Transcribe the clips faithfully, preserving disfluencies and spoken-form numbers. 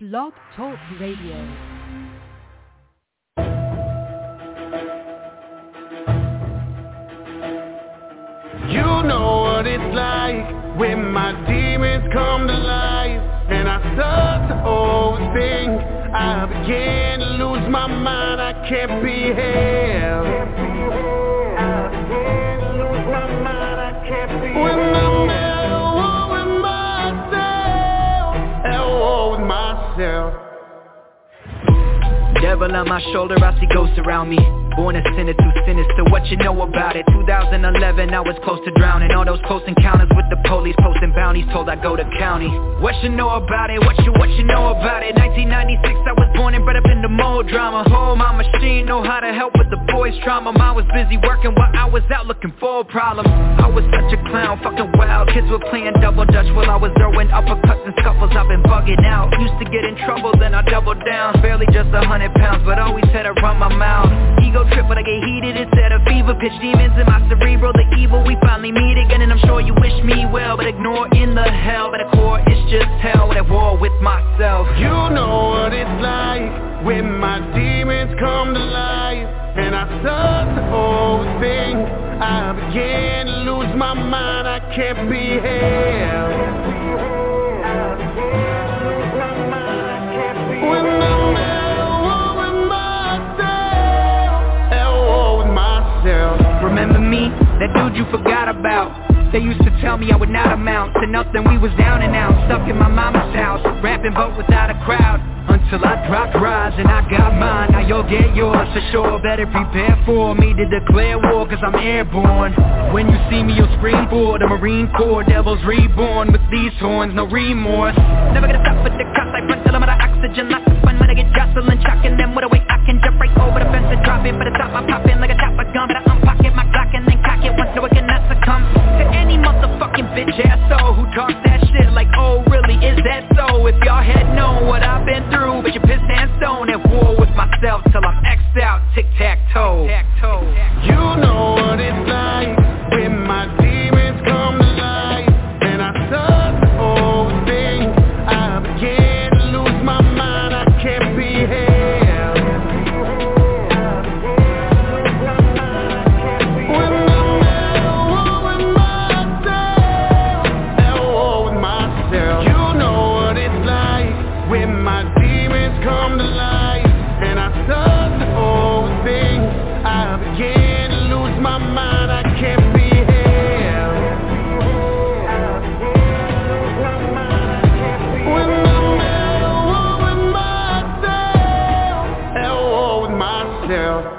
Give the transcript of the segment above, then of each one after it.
Blog Talk Radio. You know what it's like when my demons come to life, and I start to overthink. I begin to lose my mind, I can't be held. I begin to lose my mind, I can't be held. When I'm at war with myself, at war with myself. Devil on my shoulder, I see ghosts around me. Born a sinner, too sinister, what you know about it? two thousand eleven, I was close to drowning. All those close encounters with the police, posting bounties, told I go to county. What you know about it? What you, what you know about it? nineteen ninety-six, I was born and bred up in the mold drama. Oh, my machine know how to help with the boys' trauma. Mine was busy working while I was out looking for problems. I was such a clown, fucking wild. Kids were playing double dutch while I was throwing uppercuts and scuffles. I've been bugging out. Used to get in trouble, then I doubled down. Barely just a hundred pounds, but always had to run my mouth. Ego trip, but I get heated instead of fever. Pitch demons in my cerebral, the evil. We finally meet again, and I'm sure you wish me well, but ignore in the hell. But the core, it's just hell. At war with myself. You know what it's like when my demons come to life, and I start to overthink. I begin to lose my mind, I can't be held. I begin to lose my mind, I can't be held. When I'm at war with myself, at war with myself. Remember me? That dude you forgot about. They used to tell me I would not amount to nothing. We was down and out, stuck in my mama's house, rapping but without a crowd, until I dropped rise and I got mine. Now you'll get yours for sure. Better prepare for me to declare war, cause I'm airborne. When you see me you'll scream for the Marine Corps. Devils reborn with these horns, no remorse. Never gonna stop with the cops, I front till I'm out of oxygen. Lots of fun when I get jostling, chocking them with a way I can jump right over the fence and drop it. But the top I pop in like a chopper gun. But I unpocket my Glock and then cock it once so I cannot succumb to any motherfucking bitch asshole who talks that shit like, oh really, is that so? If y'all had known what I've been through, but you pissed and stone, at war with myself till I'm X'd out, tic-tac-toe. You know what it's like when my demons come to life, and I start to overthink. I begin to lose my mind, I can't be held. When I'm at war with myself, at war with myself. You know what it's like when my demons come to life, and I start to overthink. I begin to lose my mind, I can't be held. When I'm at war with myself, at war with myself.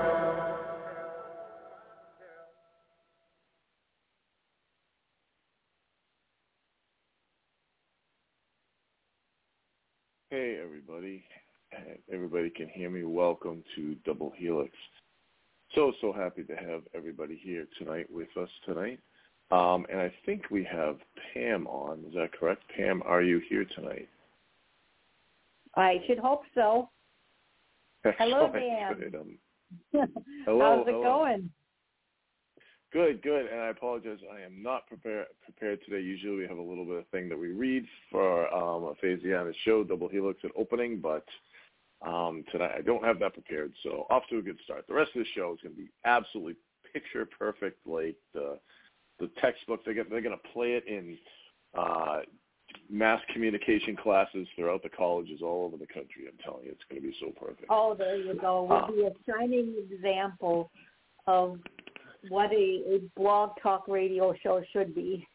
Hey everybody, everybody can hear me. Welcome to Double Helix. So, so happy to have everybody here tonight with us tonight. Um, and I think we have Pam on. Is that correct? Pam, are you here tonight? I should hope so. Hello, Dan. Dan. Um, hello. How's it hello. going? Good, good. And I apologize. I am not prepared prepared today. Usually we have a little bit of thing that we read for um, a Phasiana show, Double Helix at opening, but um, tonight I don't have that prepared. So off to a good start. The rest of the show is going to be absolutely picture perfect, like the the textbook. They're going they're going to play it in uh, mass communication classes throughout the colleges all over the country. I'm telling you, it's going to be so perfect. Oh, there you go. We'll Uh, be a shining example of what a, a blog talk radio show should be.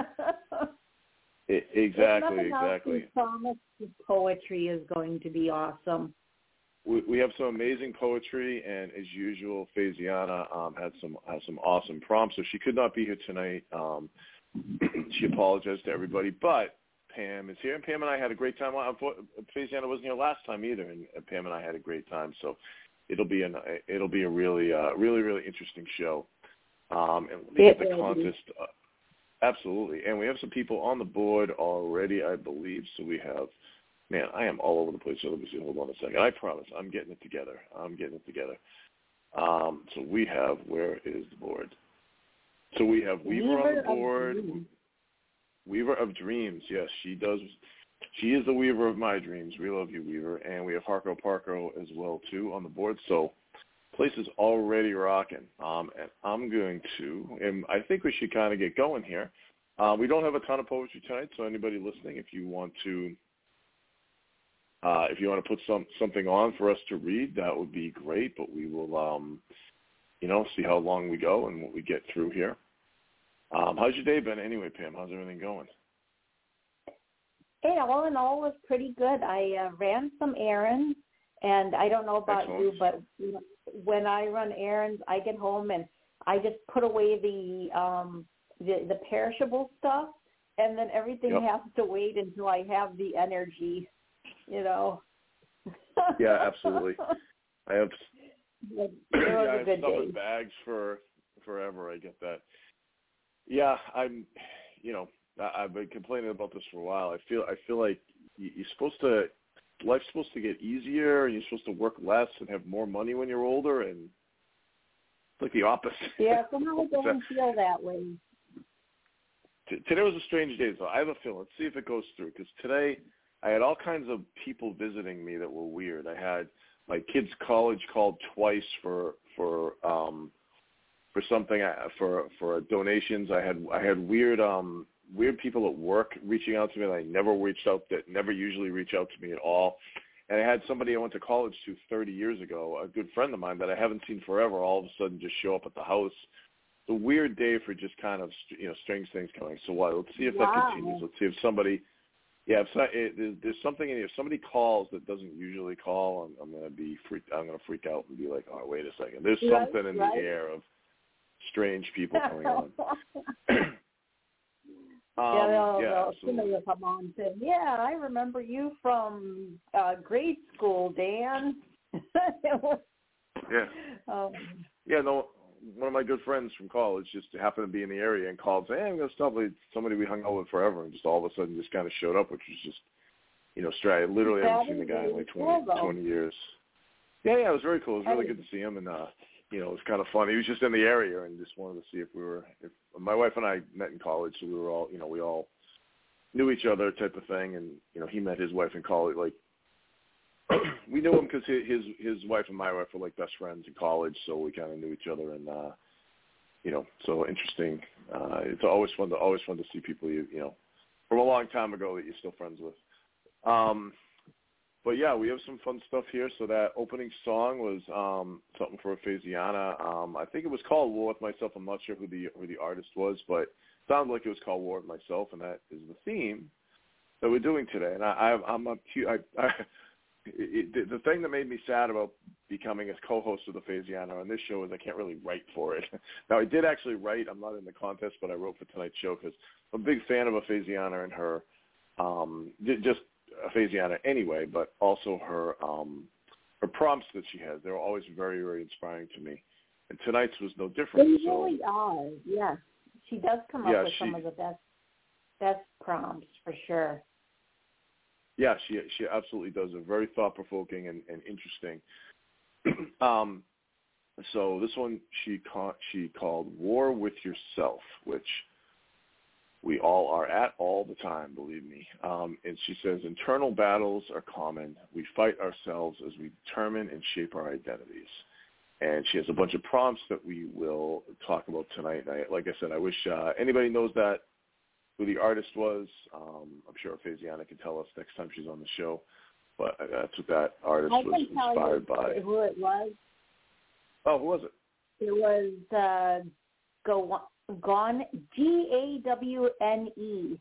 it, exactly, exactly. Else, promise the poetry is going to be awesome. We, we have some amazing poetry, and as usual, Phasiana um, had some has some awesome prompts. So she could not be here tonight. Um, she apologized to everybody, but Pam is here, and Pam and I had a great time. Phasiana wasn't here last time either, and Pam and I had a great time. So it'll be an it'll be a really uh, really really interesting show. Um, and let me get the contest. Uh, absolutely, and we have some people on the board already, I believe. So we have. Man, I am all over the place. So let me see. Hold on a second. I promise. I'm getting it together. I'm getting it together. Um, so we have, where is the board? So we have Weaver, Weaver on the board. Weaver of Dreams. Yes, she does She is the weaver of my dreams. We love you, Weaver. And we have Harko Parko as well, too, on the board. So place is already rocking. Um, and I'm going to, and I think we should kind of get going here. Uh, we don't have a ton of poetry tonight, so anybody listening, if you want to uh, if you want to put some something on for us to read, that would be great. But we will, um, you know, see how long we go and what we get through here. Um, how's your day been anyway, Pam? How's everything going? Hey, all in all, was pretty good. I uh, ran some errands, and I don't know about Excellent. you, but you know, when I run errands, I get home and I just put away the um, the, the perishable stuff, and then everything Yep. has to wait until I have the energy, you know. Yeah, absolutely. I have. It yeah, was I a have good stuff day. in bags for forever. I get that. Yeah, I'm. You know, I, I've been complaining about this for a while. I feel. I feel like you, you're supposed to. Life's supposed to get easier, and you're supposed to work less and have more money when you're older, and it's like the opposite. Yeah, somehow I don't feel that way. T- Today was a strange day, so I have a feeling. Let's see if it goes through, because today I had all kinds of people visiting me that were weird. I had my kid's college called twice for for um, for something I- for for donations. I had I had weird um, weird people at work reaching out to me that I never reached out that never usually reach out to me at all. And I had somebody I went to college to thirty years ago, a good friend of mine that I haven't seen forever, all of a sudden just show up at the house. It's a weird day for just kind of, you know, strange things coming. So what? Let's see if Wow. that continues. Let's see if somebody, yeah, if so, it, there's, there's something in here. If somebody calls that doesn't usually call, I'm, I'm gonna be freak. I'm gonna freak out and be like, oh, wait a second. There's Right, something in right. the air of strange people coming on. Um, yeah, they'll, yeah, they'll, absolutely. somebody will come on and say, yeah, I remember you from uh, grade school, Dan. Yeah. um, Yeah, no, one of my good friends from college just happened to be in the area and called, saying, hey, I'm going to stop. Like, somebody we hung out with forever, and just all of a sudden just kind of showed up, which was just, you know, straight. I literally That haven't seen the is guy in really like cool, twenty, though. twenty years. Yeah, yeah, it was very cool. It was really And- good to see him, and, uh, you know, it was kind of fun. He was just in the area and just wanted to see if we were, if my wife and I met in college, so we were all, you know, we all knew each other type of thing, and, you know, he met his wife in college, like, we knew him because his his wife and my wife were like best friends in college, so we kind of knew each other, and uh, you know, so interesting. Uh, it's always fun to always fun to see people you you know from a long time ago that you're still friends with. Um, but yeah, we have some fun stuff here. So that opening song was um, something for Phasiana. Um, I think it was called War with Myself. I'm not sure who the who the artist was, but it sounded like it was called War with Myself, and that is the theme that we're doing today. And I, I I'm a I, I It, it, the thing that made me sad about becoming a co-host of the Phasiana on this show is I can't really write for it. Now, I did actually write. I'm not in the contest, but I wrote for tonight's show because I'm a big fan of a Phasiana and her, um, just a Phasiana anyway, but also her um, her prompts that she has. They're always very, very inspiring to me. And tonight's was no different. They so, really are, yes. She does come up Yeah, with she- some of the best best prompts, for sure. Yeah, she she absolutely does. They're very thought-provoking and, and interesting. um, so this one she call, she called War with Yourself, which we all are at all the time, believe me. Um, and she says, internal battles are common. We fight ourselves as we determine and shape our identities. And she has a bunch of prompts that we will talk about tonight. And I, like I said, I wish uh, anybody knows that who the artist was. Um, I'm sure Phasiana can tell us next time she's on the show. But that's what that artist I was can tell inspired you by. who it was. Oh, who was it? It was uh, Go- Gone, G A W N E.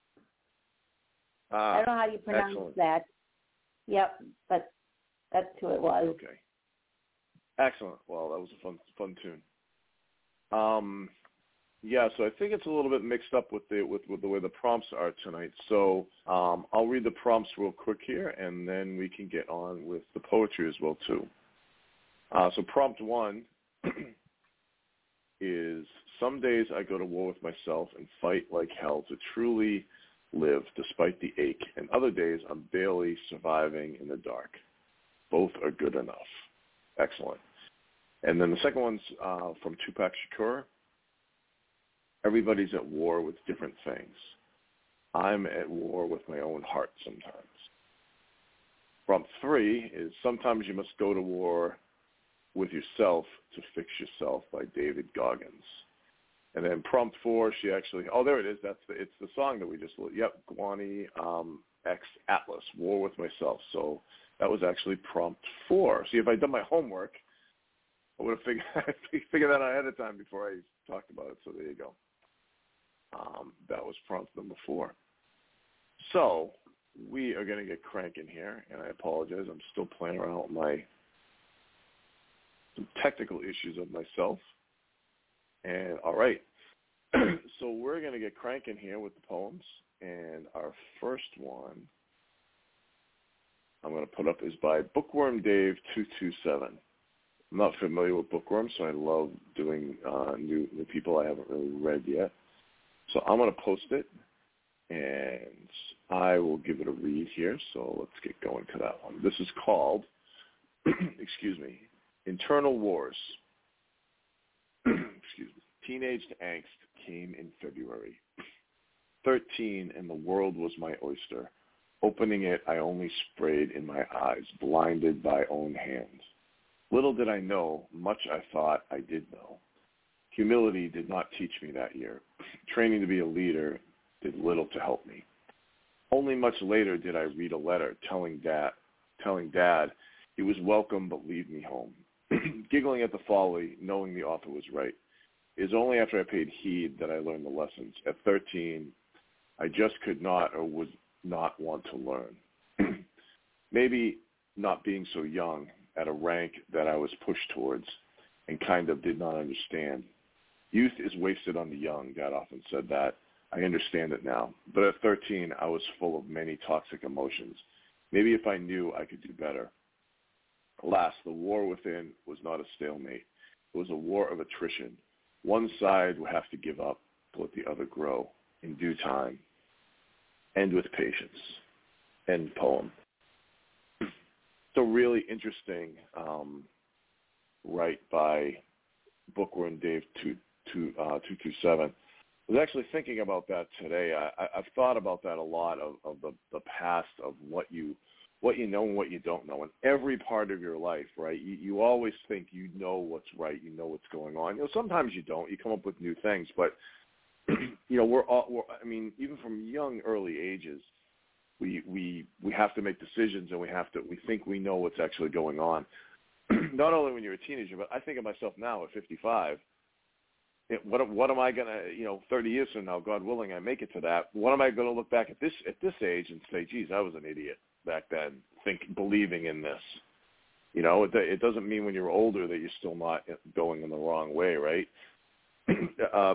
Ah, I don't know how you pronounce excellent. that. Yep, but that's who it was. Okay. Excellent. Well, that was a fun fun tune. Um, yeah, so I think it's a little bit mixed up with the with, with the way the prompts are tonight. So um, I'll read the prompts real quick here, and then we can get on with the poetry as well too. Uh, so prompt one is: some days I go to war with myself and fight like hell to truly live despite the ache, and other days I'm barely surviving in the dark. Both are good enough. Excellent. And then the second one's uh, from Tupac Shakur. Everybody's at war with different things. I'm at war with my own heart sometimes. Prompt three is sometimes you must go to war with yourself to fix yourself by David Goggins. And then prompt four, she actually, oh, there it is. That's the, it's the song that we just, yep, Guani um, X Atlas, War with Myself. So that was actually prompt four. See, if I'd done my homework, I would have figured, figured that out ahead of time before I talked about it. So there you go. Um, that was prompt number four. So we are going to get cranking here, and I apologize. I'm still playing around with my some technical issues of myself. And all right, so we're going to get cranking here with the poems. And our first one I'm going to put up is by Bookworm Dave two two seven. I'm not familiar with Bookworm, so I love doing uh, new new people I haven't really read yet. So I'm going to post it, and I will give it a read here. So let's get going to that one. This is called, excuse me, Internal Wars. Excuse me. Teenage angst came in February. Thirteen, and the world was my oyster. Opening it, I only sprayed in my eyes, blinded by own hands. Little did I know, much I thought I did know. Humility did not teach me that year. Training to be a leader did little to help me. Only much later did I read a letter telling Dad, telling Dad he was welcome but leave me home. Giggling at the folly, knowing the author was right. It is only after I paid heed that I learned the lessons. At thirteen, I just could not or would not want to learn. Maybe not being so young at a rank that I was pushed towards and kind of did not understand. Youth is wasted on the young, Dad often said that. I understand it now. But at thirteen, I was full of many toxic emotions. Maybe if I knew, I could do better. Alas, the war within was not a stalemate. It was a war of attrition. One side would have to give up to let the other grow in due time and with patience. End poem. So really interesting um, right by Bookworm Dave two two two seven. I was actually thinking about that today. I, I've thought about that a lot of, of the, the past of what you what you know and what you don't know in every part of your life, right? You, you always think you know what's right, you know what's going on. You know, sometimes you don't. You come up with new things, but you know, we're all. We're, I mean, even from young, early ages, we we we have to make decisions, and we have to. We think we know what's actually going on. Not only when you're a teenager, but I think of myself now at fifty-five. It, what what am I gonna, you know, thirty years from now, God willing, I make it to that. What am I gonna look back at this at this age and say, geez, I was an idiot back then, think believing in this. You know, it, it doesn't mean when you're older that you're still not going in the wrong way, right? uh,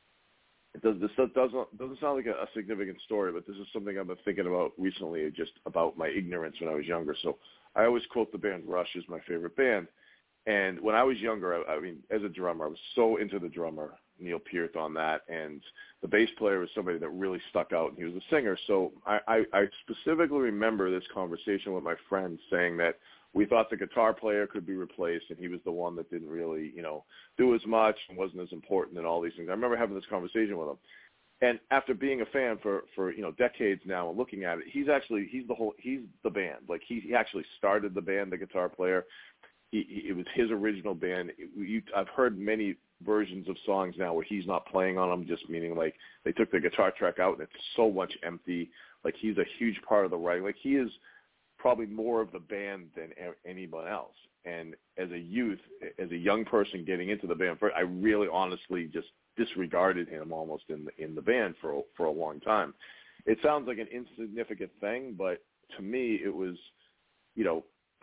it does, this doesn't doesn't sound like a, a significant story, but this is something I've been thinking about recently, just about my ignorance when I was younger. So I always quote the band Rush as my favorite band. And when I was younger, I, I mean, as a drummer, I was so into the drummer, Neil Peart, on that. And the bass player was somebody that really stuck out, and he was a singer. So I, I, I specifically remember this conversation with my friend saying that we thought the guitar player could be replaced, and he was the one that didn't really, you know, do as much and wasn't as important and all these things. I remember having this conversation with him. And after being a fan for, for you know, decades now and looking at it, he's actually, he's the whole, he's the band. Like, he, he actually started the band, the guitar player. He, he, it was his original band. It, you, I've heard many versions of songs now where he's not playing on them, just meaning like they took the guitar track out and it's so much empty. Like, he's a huge part of the writing. Like, he is probably more of the band than anyone else. And as a youth, as a young person getting into the band, I really honestly just disregarded him almost in the, in the band for, for a long time. It sounds like an insignificant thing, but to me it was, you know,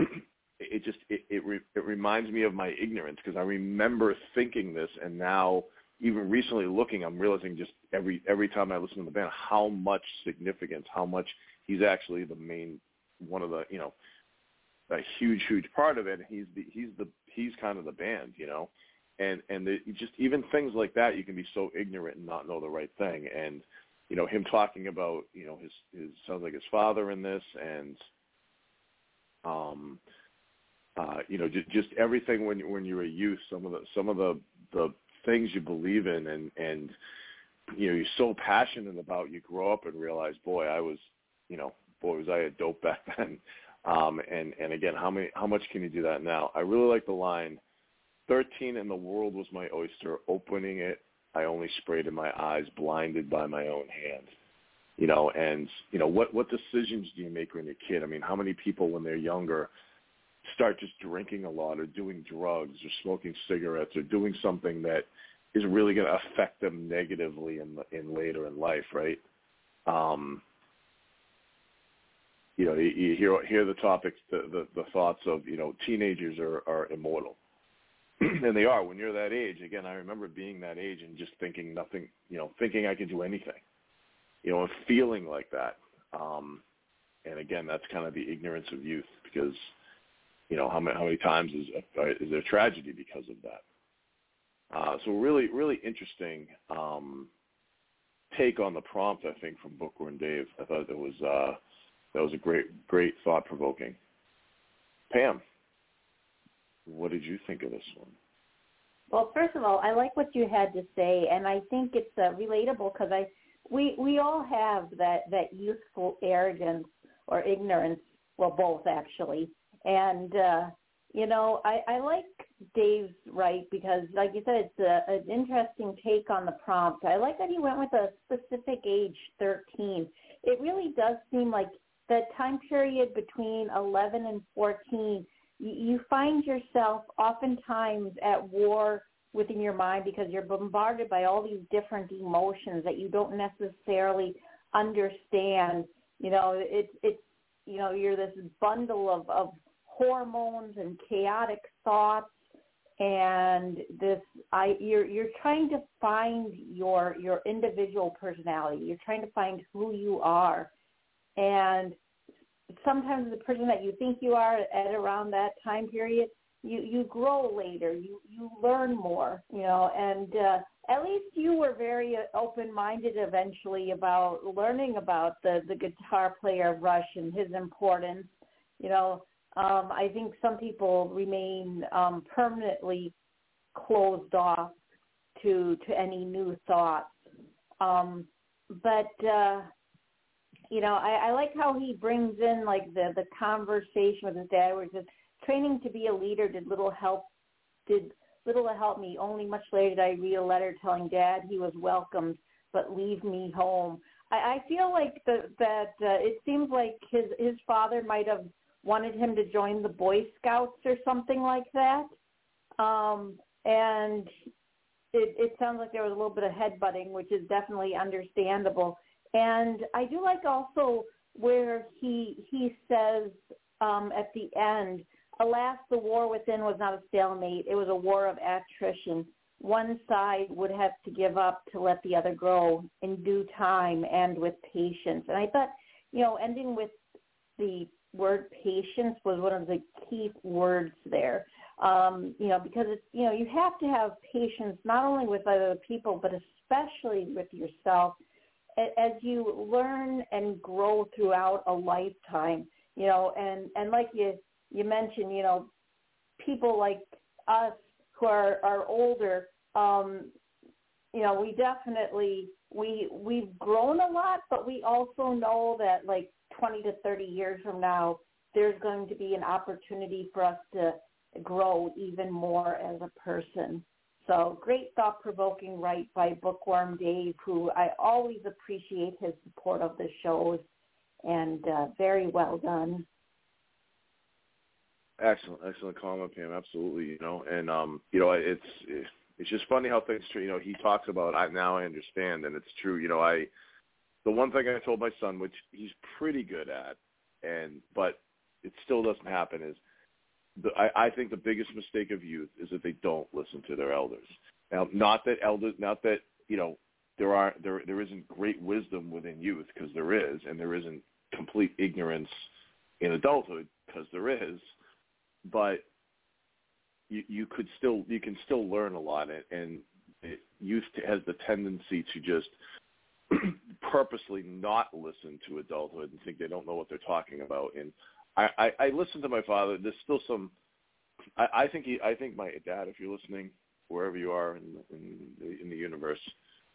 it just, it, it, re, it reminds me of my ignorance, because I remember thinking this, and now even recently looking, I'm realizing just every, every time I listen to the band, how much significance, how much he's actually the main, one of the, you know, a huge, huge part of it. He's the, he's the, he's kind of the band, you know, and, and the, just even things like that, you can be so ignorant and not know the right thing. And, you know, him talking about, you know, his, his, sounds like his father in this, and, um, uh, you know, just, just everything when, when you're a youth, some of the, some of the, the things you believe in, and, and, you know, you're so passionate about, you grow up and realize, boy, I was, you know, boy, was I a dope back then. Um, and, and again, how many, how much can you do that now? I really like the line, thirteen and the world was my oyster. Opening it, I only sprayed in my eyes, blinded by my own hand. You know, and, you know, what, what decisions do you make when you're a kid? I mean, how many people when they're younger start just drinking a lot or doing drugs or smoking cigarettes or doing something that is really going to affect them negatively in, in later in life, right? Um, you know, you, you hear, hear the topics, the, the, the thoughts of, you know, teenagers are, are immortal. And they are. When you're that age, again, I remember being that age and just thinking nothing, you know, thinking I could do anything. You know, and feeling like that. Um, and again, that's kind of the ignorance of youth because, you know, how many, how many times is, uh, is there tragedy because of that? Uh, so really, really interesting um, take on the prompt, I think, from Bookworm Dave. I thought it was, uh, that was a great, great thought-provoking. Pam, what did you think of this one? Well, first of all, I like what you had to say, and I think it's uh, relatable because I, We we all have that, that youthful arrogance or ignorance, well, both actually. And, uh, you know, I, I like Dave's right because, like you said, it's a, an interesting take on the prompt. I like that he went with a specific age, thirteen. It really does seem like that time period between eleven and fourteen, you, you find yourself oftentimes at war within your mind because you're bombarded by all these different emotions that you don't necessarily understand. You know, it's, it's you know, you're this bundle of, of hormones and chaotic thoughts and this, I, you're, you're trying to find your, your individual personality. You're trying to find who you are. And sometimes the person that you think you are at around that time period, You, you grow later, you, you learn more, you know, and uh, at least you were very open-minded eventually about learning about the, the guitar player of Rush and his importance. You know, um, I think some people remain um, permanently closed off to to any new thoughts. Um, but, uh, you know, I, I like how he brings in, like, the, the conversation with his dad where he says, training to be a leader did little help did little to help me. Only much later did I read a letter telling Dad he was welcomed, but leave me home. I, I feel like the, that uh, it seems like his his father might have wanted him to join the Boy Scouts or something like that. Um, and it, it sounds like there was a little bit of headbutting, which is definitely understandable. And I do like also where he he says um, at the end, alas, the war within was not a stalemate. It was a war of attrition. One side would have to give up to let the other grow in due time and with patience. And I thought, you know, ending with the word patience was one of the key words there. Um, you know, because it's, you know, you have to have patience not only with other people, but especially with yourself as you learn and grow throughout a lifetime, you know, and, and like you, you mentioned, you know, people like us who are, are older, um, you know, we definitely, we, we've grown a lot, but we also know that like twenty to thirty years from now, there's going to be an opportunity for us to grow even more as a person. So great thought-provoking write by Bookworm Dave, who I always appreciate his support of the shows, and uh, very well done. Excellent, excellent comment, Pam. Absolutely, you know, and um, you know, it's it's just funny how things, you know, he talks about. I now I understand, and it's true. You know, I the one thing I told my son, which he's pretty good at, and but it still doesn't happen, is the, I, I think the biggest mistake of youth is that they don't listen to their elders. Now, not that elders, not that you know, there are there there isn't great wisdom within youth, because there is, and there isn't complete ignorance in adulthood, because there is. But you, you could still you can still learn a lot, and, and it, youth has the tendency to just purposely not listen to adulthood and think they don't know what they're talking about. And I, I, I listen to my father. There's still some. I, I think he. I think my dad, if you're listening, wherever you are in, in, the, in the universe,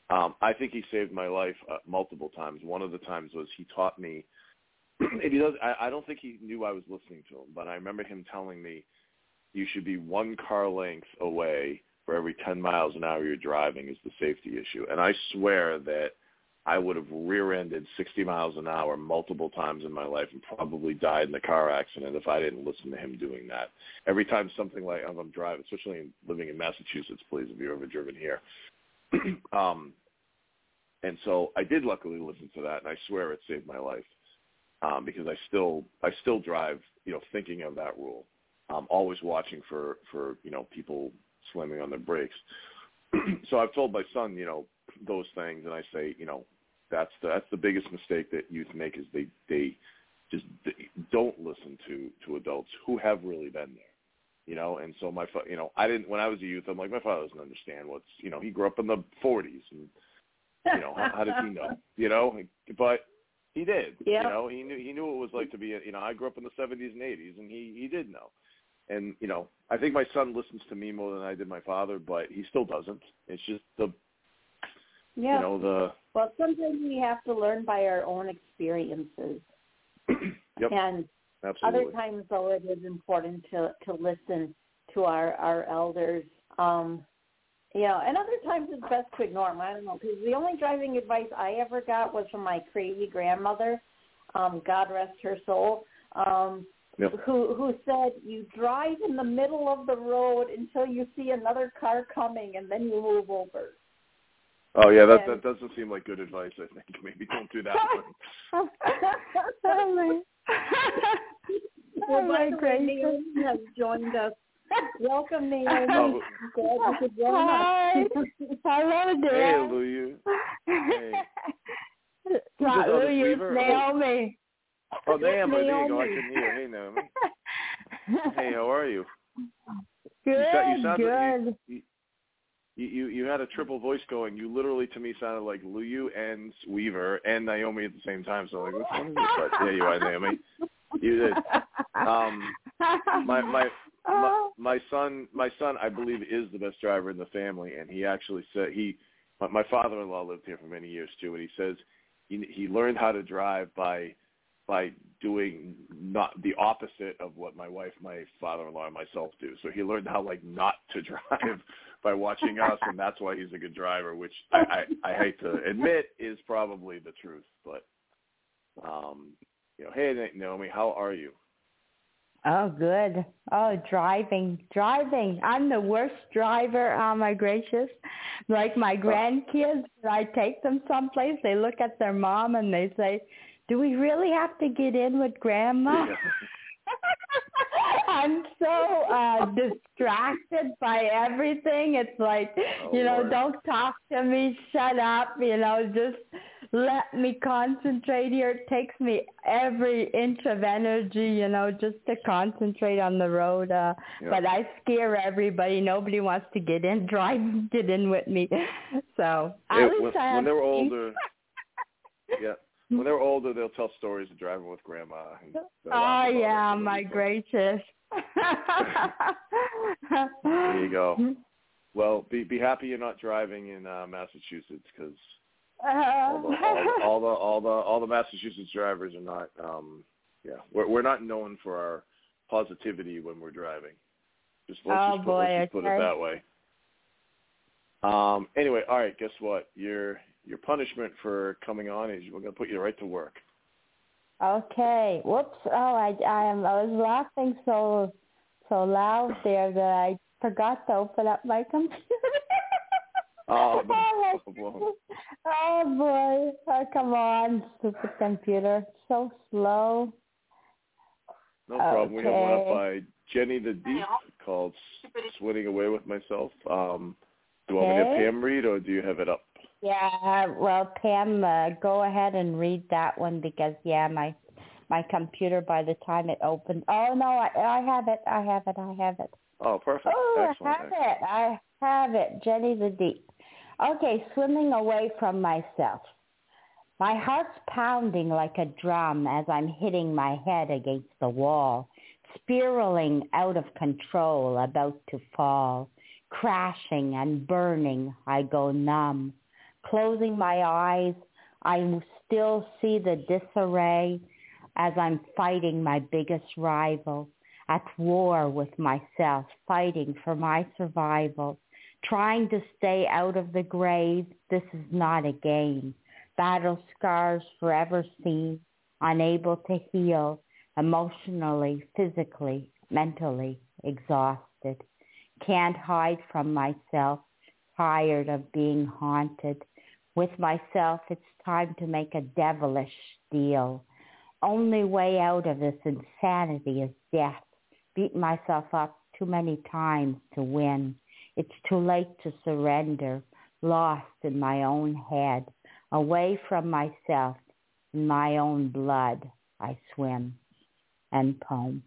Um, I think he saved my life uh, multiple times. One of the times was he taught me, and he does. I, I don't think he knew I was listening to him, but I remember him telling me, you should be one car length away for every ten miles an hour you're driving is the safety issue. And I swear that I would have rear-ended sixty miles an hour multiple times in my life and probably died in a car accident if I didn't listen to him doing that. Every time something like I'm driving, especially living in Massachusetts, please, if you've ever driven here. um, and so I did luckily listen to that, and I swear it saved my life um, because I still I still drive, you know, thinking of that rule. Um, always watching for, for, you know, people slamming on their brakes. So I've told my son, you know, those things, and I say, you know, that's the, that's the biggest mistake that youth make is they, they just they don't listen to, to adults who have really been there, you know. And so my, you know, I didn't, when I was a youth, I'm like, my father doesn't understand what's, you know, he grew up in the forties, and, you know, how, how does he know, you know, but he did, yeah. you know, he knew, he knew what it was like to be, a, you know, I grew up in the seventies and eighties, and he, he did know. And, you know, I think my son listens to me more than I did my father, but he still doesn't. It's just the, yeah. you know, the... Well, sometimes we have to learn by our own experiences. Yep, and absolutely. Other times, though, it is important to, to listen to our, our elders. Um, you know, and other times it's best to ignore them. I don't know, because the only driving advice I ever got was from my crazy grandmother, um, God rest her soul, um, Yep. Who who said you drive in the middle of the road until you see another car coming and then you move over. Oh yeah, that and, that doesn't seem like good advice. I think maybe don't do that one. oh my! Well, by the way, Naomi has joined us. Welcome, Naomi. Oh. Glad you could join Hi. us. Hello there. Hey, Luyu. Hey. Not Luyu, Naomi. Oh, Naomi, there you go. I couldn't hear. Hey, Naomi. Hey, how are you? Good, you sound, you sound good. Like you, you, you, you had a triple voice going. You literally, to me, sounded like Luyu and Weaver and Naomi at the same time. So I'm like, what's going on? But yeah, you are, Naomi. You did. Um, my, my, my, my son, my son, I believe, is the best driver in the family, and he actually said he. My, my father-in-law lived here for many years too, and he says he, he learned how to drive by. by doing not the opposite of what my wife, my father-in-law, and myself do. So he learned how, like, not to drive by watching us, and that's why he's a good driver, which I, I, I hate to admit is probably the truth. But, um, you know, hey, Naomi, how are you? Oh, good. Oh, driving, driving. I'm the worst driver, oh my gracious. Like my grandkids, when I take them someplace, they look at their mom and they say, do we really have to get in with Grandma? Yeah. I'm so uh, distracted by everything. It's like, oh, you know, Lord. Don't talk to me, shut up, you know, just let me concentrate here. It takes me every inch of energy, you know, just to concentrate on the road. Uh, yeah. But I scare everybody. Nobody wants to get in, drive, get in with me. So at it, least when, I have when they're older, yeah. When they're older, they'll tell stories of driving with Grandma. Oh, yeah, my gracious. There you go. Well, be be happy you're not driving in uh, Massachusetts because all, the, all, the, all the all the all the Massachusetts drivers are not. Um, yeah, we're we're not known for our positivity when we're driving. Just let's oh just put, boy, let's just okay. put it that way. Um. Anyway, all right. Guess what? You're. Your punishment for coming on is we're going to put you right to work. Okay. Whoops. Oh, I, I, am, I was laughing so so loud there that I forgot to open up my computer. oh, no problem. Oh, boy. Oh, come on, stupid computer. So slow. No problem. Okay. We have one up by Jenny the Deep called Swinning Away with Myself. Um, do you want okay. me to Pam read, or do you have it up? Yeah, well, Pam, uh, go ahead and read that one because, yeah, my my computer, by the time it opened. Oh, no, I, I have it. I have it. I have it. Oh, perfect. Oh, Excellent. I have Excellent. it. I have it. Jenny the Deep. Okay, swimming away from myself. My heart's pounding like a drum as I'm hitting my head against the wall, spiraling out of control, about to fall. Crashing and burning, I go numb. Closing my eyes, I still see the disarray as I'm fighting my biggest rival, at war with myself, fighting for my survival, trying to stay out of the grave. This is not a game. Battle scars forever seen, unable to heal, emotionally, physically, mentally exhausted. Can't hide from myself, tired of being haunted. With myself, it's time to make a devilish deal. Only way out of this insanity is death. Beat myself up too many times to win. It's too late to surrender, lost in my own head, away from myself, in my own blood I swim. End poem.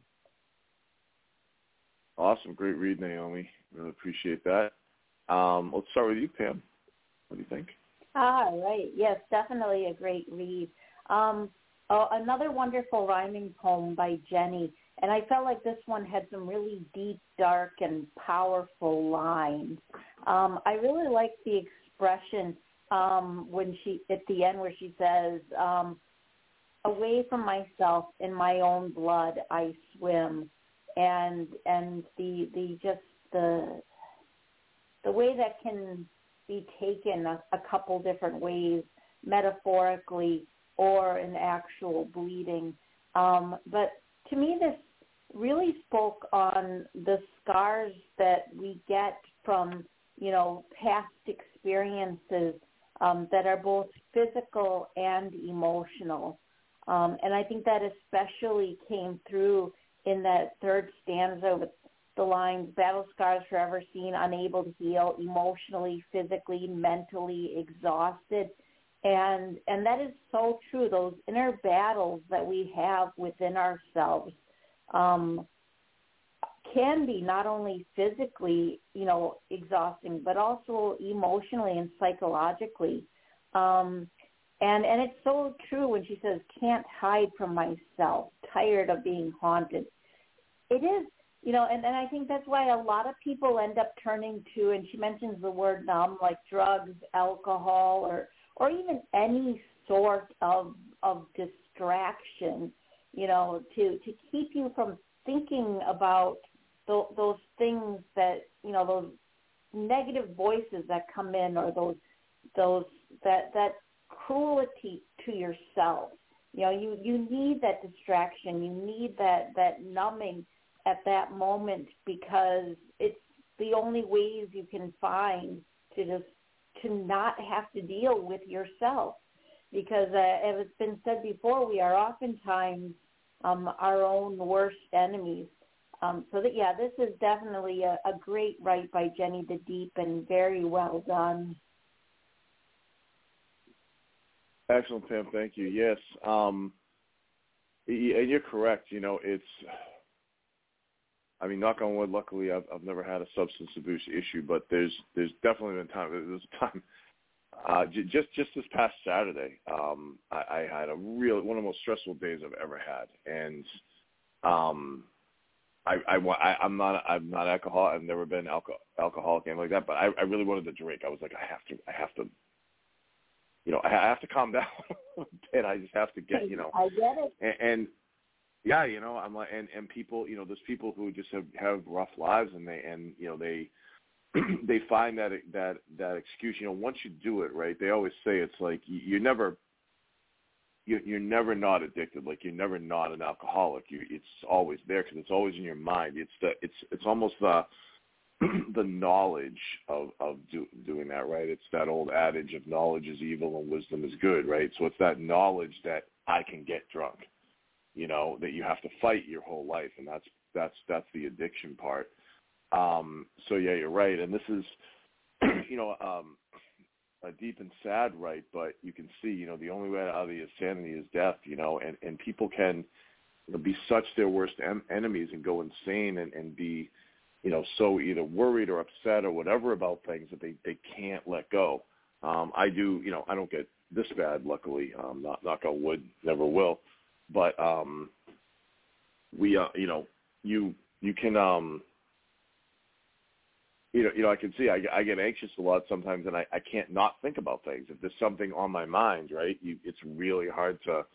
Awesome. Great read, Naomi. Really appreciate that. Um, let's start with you, Pam. What do you think? Ah, right. Yes, definitely a great read. Um, oh, another wonderful rhyming poem by Jenny. And I felt like this one had some really deep, dark, and powerful lines. Um, I really like the expression um, when she at the end where she says, um, away from myself, in my own blood I swim. And and the the just the the way that can be taken a, a couple different ways, metaphorically or in actual bleeding. Um, but to me, this really spoke on the scars that we get from, you know, past experiences um, that are both physical and emotional. Um, and I think that especially came through in that third stanza with the lines, battle scars forever seen, unable to heal, emotionally, physically, mentally exhausted. And and that is so true. Those inner battles that we have within ourselves um, can be not only physically, you know, exhausting, but also emotionally and psychologically. Um, and and it's so true when she says, can't hide from myself, tired of being haunted. It is, you know, and, and I think that's why a lot of people end up turning to, and she mentions the word numb, like drugs, alcohol, or or even any sort of of distraction, you know, to, to keep you from thinking about th- those things that, you know, those negative voices that come in, or those those that that cruelty to yourself. You know, you, you need that distraction. You need that, that numbing at that moment, because it's the only ways you can find to just to not have to deal with yourself. Because uh, as it's been said before, we are oftentimes um, our own worst enemies. Um, so that, yeah, this is definitely a, a great write by Jenny the Deep, and very well done. Excellent, Pam. Thank you. Yes. Um, and you're correct. You know, it's, I mean, knock on wood, luckily I've, I've never had a substance abuse issue, but there's there's definitely been time, there's a time, uh, j- just just this past Saturday, um, I, I had a real, one of the most stressful days I've ever had. And um, I, I, I, I'm not I'm not alcoholic. I've never been alcohol, alcoholic, anything like that, but I, I really wanted to drink. I was like, I have to, I have to, you know, I have to calm down and I just have to get, you know, I get it. And, and yeah, you know, I'm like, and, and people, you know, there's people who just have, have rough lives, and they, and, you know, they, they find that, that, that excuse, you know, once you do it, right, they always say it's like, you, you're never, you, you're never not addicted. Like, you're never not an alcoholic. You, it's always there, because it's always in your mind. It's the, it's, it's almost the, the knowledge of, of do, doing that, right? It's that old adage of knowledge is evil and wisdom is good, right? So it's that knowledge that I can get drunk, you know, that you have to fight your whole life, and that's that's that's the addiction part. Um, so yeah, you're right, and this is, you know, um, a deep and sad right, but you can see, you know, the only way out of the insanity is death, you know, and, and people can, you know, be such their worst em- enemies and go insane and, and be, you know, so either worried or upset or whatever about things that they, they can't let go. Um, I do, you know, I don't get this bad, luckily, um, not knock on wood, never will. But um, we, uh, you know, you you can, um, you know, you know, I can see I, I get anxious a lot sometimes, and I, I can't not think about things. If there's something on my mind, right, you, it's really hard to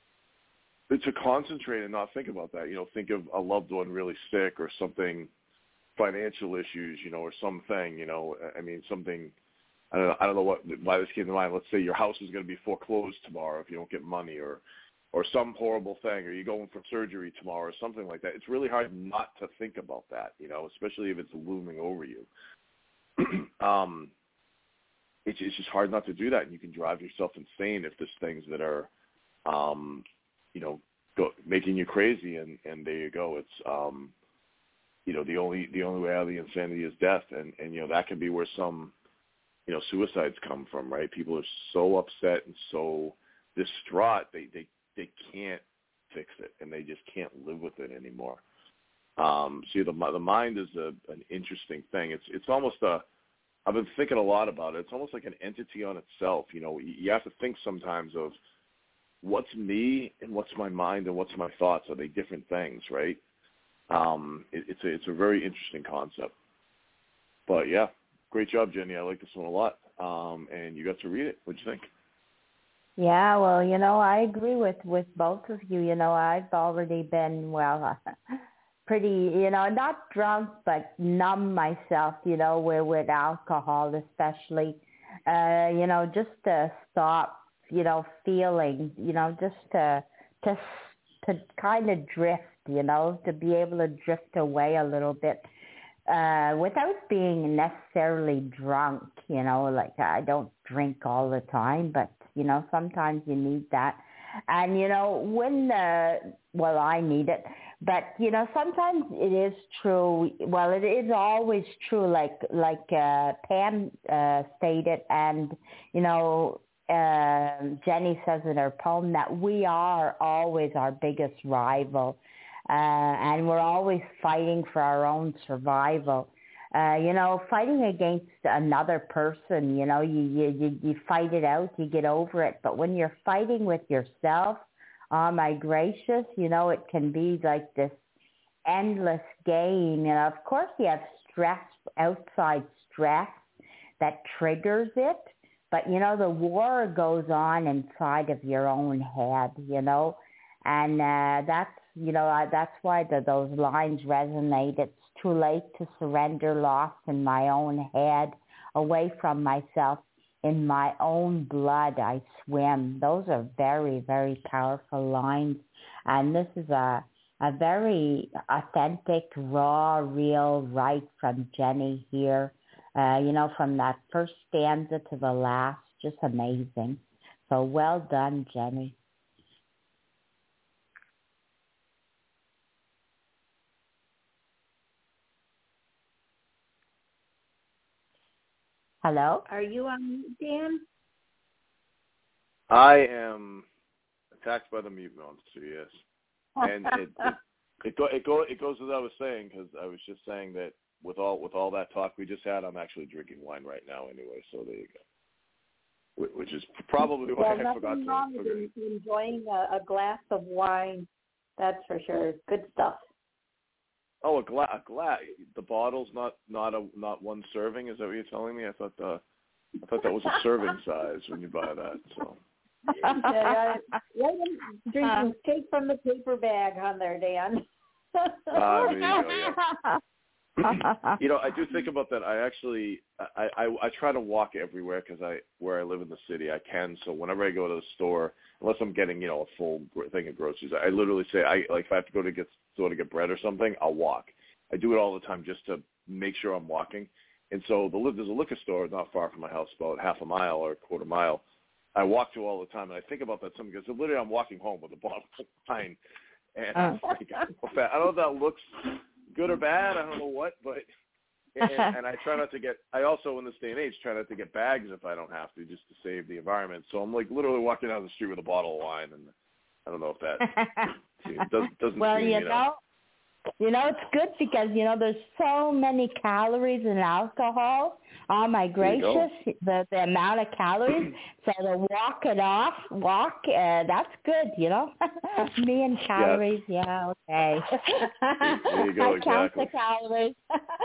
to concentrate and not think about that. You know, think of a loved one really sick or something, financial issues, you know, or something. You know, I mean, something. I don't know, I don't know what why this came to mind. Let's say your house is going to be foreclosed tomorrow if you don't get money, or or some horrible thing, or you're going for surgery tomorrow, or something like that. It's really hard not to think about that, you know, especially if it's looming over you. um, it's, it's just hard not to do that, and you can drive yourself insane if there's things that are, um, you know, go, making you crazy, and, and there you go. It's, um, you know, the only the only way out of the insanity is death, and, and you know, that can be where some, you know, suicides come from, right? People are so upset and so distraught, they, they they can't fix it, and they just can't live with it anymore. Um, see, the the mind is a, an interesting thing. It's it's almost a, I've been thinking a lot about it. It's almost like an entity on itself. You know, you have to think sometimes of what's me and what's my mind and what's my thoughts. Are they different things, right? Um, it, it's a it's a very interesting concept. But yeah, great job, Jenny. I like this one a lot. Um, and you got to read it. What'd you think? Yeah, well, you know, I agree with, with both of you. You know, I've already been, well, pretty, you know, not drunk, but numb myself, you know, with, with alcohol especially, uh, you know, just to stop, you know, feeling, you know, just to, to, to kind of drift, you know, to be able to drift away a little bit. Uh, without being necessarily drunk, you know, like I don't drink all the time, but, you know, sometimes you need that. And, you know, when, uh, well, I need it, but, you know, sometimes it is true. Well, it is always true, like, like uh, Pam uh, stated, and, you know, uh, Jenny says in her poem that we are always our biggest rival. Uh, and we're always fighting for our own survival. Uh, you know, fighting against another person, you know, you, you, you fight it out, you get over it. But when you're fighting with yourself, oh my gracious, you know, it can be like this endless game. And of course you have stress, outside stress that triggers it. But, you know, the war goes on inside of your own head, you know, and uh, that's, you know, I, that's why the, those lines resonate. It's too late to surrender, lost in my own head, away from myself. In my own blood I swim. Those are very, very powerful lines. And this is a, a very authentic, raw, real write from Jenny here. Uh, you know, from that first stanza to the last, just amazing. So well done, Jenny. Hello? Are you on, Dan? I am attacked by the mute monster, yes. And it it, it, go, it, go, it goes as I was saying, because I was just saying that with all with all that talk we just had, I'm actually drinking wine right now anyway, so there you go. Which is probably why well, I forgot to. Wrong with enjoying a, a glass of wine, that's for sure. Good stuff. Oh, a glass. A glass. The bottle's not not a not one serving. Is that what you're telling me? I thought the I thought that was a serving size when you buy that. So. Yeah, drinking take from the paper bag on there, Dan. Ah, there you go. Yeah. You know, I do think about that. I actually, I, I, I try to walk everywhere because I, where I live in the city, I can. So whenever I go to the store, unless I'm getting, you know, a full thing of groceries, I literally say, I like if I have to go to get store to get bread or something, I'll walk. I do it all the time just to make sure I'm walking. And so the there's a liquor store not far from my house, about half a mile or a quarter mile. I walk to all the time, and I think about that something because literally I'm walking home with a bottle of wine, and I'm like, I don't know if that looks good or bad. I don't know what, but and, and I try not to get. I also, in this day and age, try not to get bags if I don't have to, just to save the environment. So I'm like literally walking down the street with a bottle of wine, and I don't know if that it does, doesn't. Well, seem, you you know, know, you know, it's good because you know there's so many calories in alcohol. Oh my gracious, the the amount of calories. So to walk it off, walk, uh, that's good, you know. Me and calories, yeah, yeah okay. There you go, I count exactly. the calories.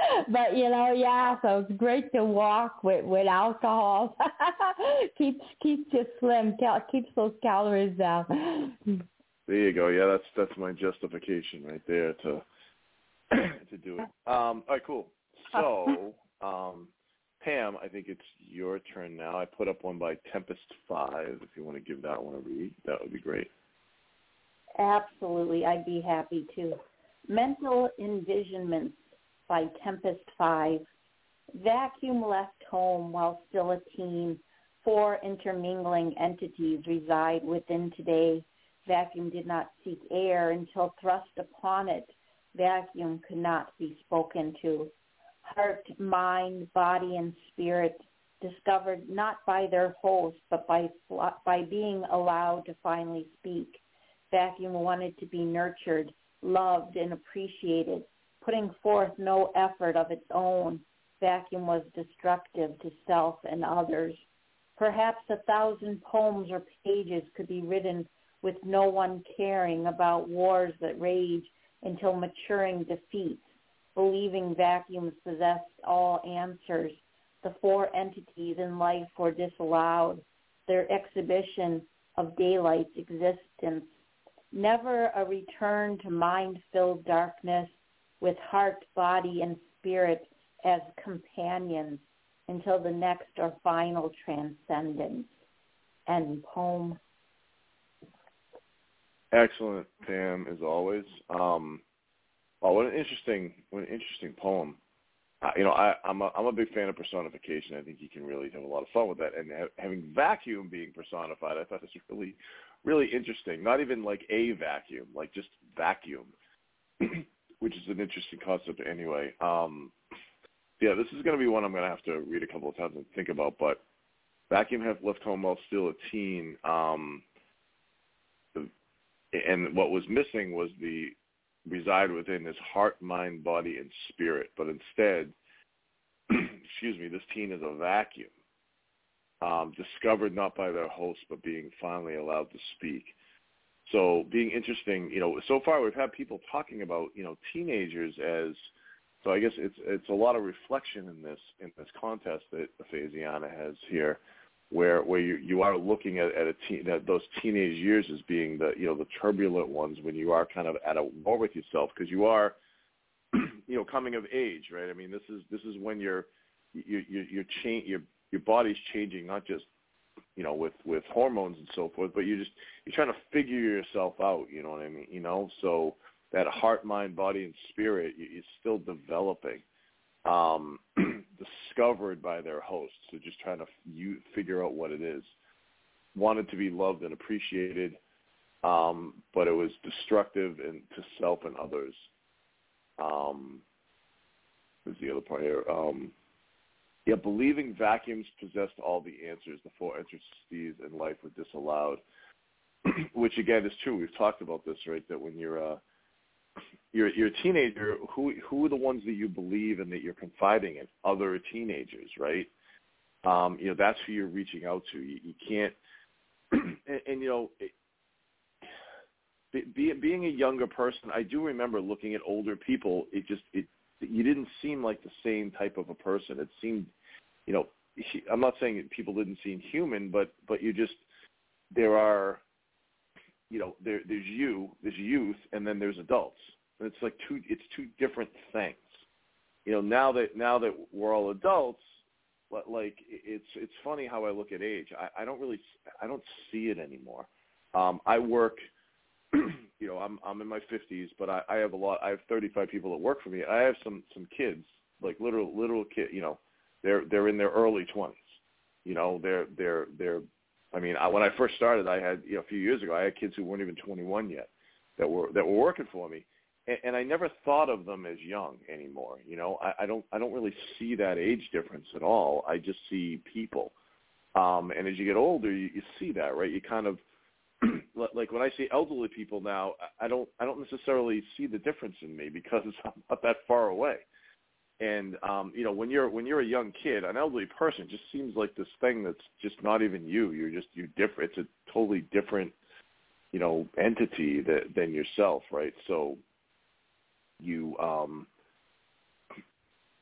but you know, yeah. So it's great to walk with with alcohol. keeps keeps you slim. Cal- keeps those calories down. There you go. Yeah, that's that's my justification right there to to do it. Um, all right, cool. So, um, Pam, I think it's your turn now. I put up one by Tempest Five. If you want to give that one a read, that would be great. Absolutely, I'd be happy to. Mental Envisionments by Tempest Five. Vacuum left home while still a teen. Four intermingling entities reside within today. Vacuum did not seek air until thrust upon it. Vacuum could not be spoken to. Heart, mind, body, and spirit discovered not by their host, but by by being allowed to finally speak. Vacuum wanted to be nurtured, loved, and appreciated, putting forth no effort of its own. Vacuum was destructive to self and others. Perhaps a thousand poems or pages could be written with no one caring about wars that rage until maturing defeats, believing vacuums possessed all answers. The four entities in life were disallowed, their exhibition of daylight's existence. Never a return to mind-filled darkness with heart, body, and spirit as companions until the next or final transcendence. End poem. Excellent, Pam, as always. Um, oh, what an interesting, what an interesting poem. Uh, you know, I, I'm a, I'm a big fan of personification. I think you can really have a lot of fun with that. And ha- having vacuum being personified, I thought was really, really interesting. Not even like a vacuum, like just vacuum, which is an interesting concept anyway. Um, yeah, this is going to be one I'm going to have to read a couple of times and think about. But vacuum have left home while still a teen. Um, And what was missing was the reside within his heart, mind, body, and spirit. But instead, excuse me, this teen is a vacuum, um, discovered not by their host, but being finally allowed to speak. So being interesting, you know, so far we've had people talking about, you know, teenagers as, so I guess it's it's a lot of reflection in this in this contest that Phasiana has here. Where where you, you are looking at, at a teen, at those teenage years as being the you know the turbulent ones when you are kind of at a war with yourself because you are you know coming of age, right? I mean this is this is when you're you you you're change your your body's changing, not just you know with, with hormones and so forth, but you just you're trying to figure yourself out. You know what I mean? You know, so that heart, mind, body, and spirit is still developing. Um, discovered by their hosts, so just trying to you figure out what it is. Wanted to be loved and appreciated, um, but it was destructive and to self and others. Um, what's the other part here? Um, yeah, believing vacuums possessed all the answers. The four entities in life were disallowed, which again is true. We've talked about this, right? That when you're uh, You're, you're a teenager, who who are the ones that you believe and that you're confiding in? Other teenagers, right? Um, you know, that's who you're reaching out to. You, you can't, and, and you know, it, be, being a younger person, I do remember looking at older people. It just, it you didn't seem like the same type of a person. It seemed, you know, I'm not saying that people didn't seem human, but but you just, there are, you know, there, there's you, there's youth, and then there's adults. And it's like two, it's two different things. You know, now that now that we're all adults, like it's it's funny how I look at age. I, I don't really, I don't see it anymore. Um, I work, you know, I'm I'm in my fifties, but I, I have a lot. I have thirty-five people that work for me. I have some some kids, like literal literal kid. You know, they're they're in their early twenties. You know, they're they're they're. I mean, I, when I first started, I had, you know, a few years ago, I had kids who weren't even twenty-one yet that were that were working for me, and, and I never thought of them as young anymore. You know, I, I don't I don't really see that age difference at all. I just see people, um, and as you get older, you, you see that, right? You kind of like when I see elderly people now, I don't I don't necessarily see the difference in me because I'm not that far away. And um, you know, when you're when you're a young kid, an elderly person just seems like this thing that's just not even you. You're just you're different. It's a totally different, you know, entity that, than yourself, right? So you um,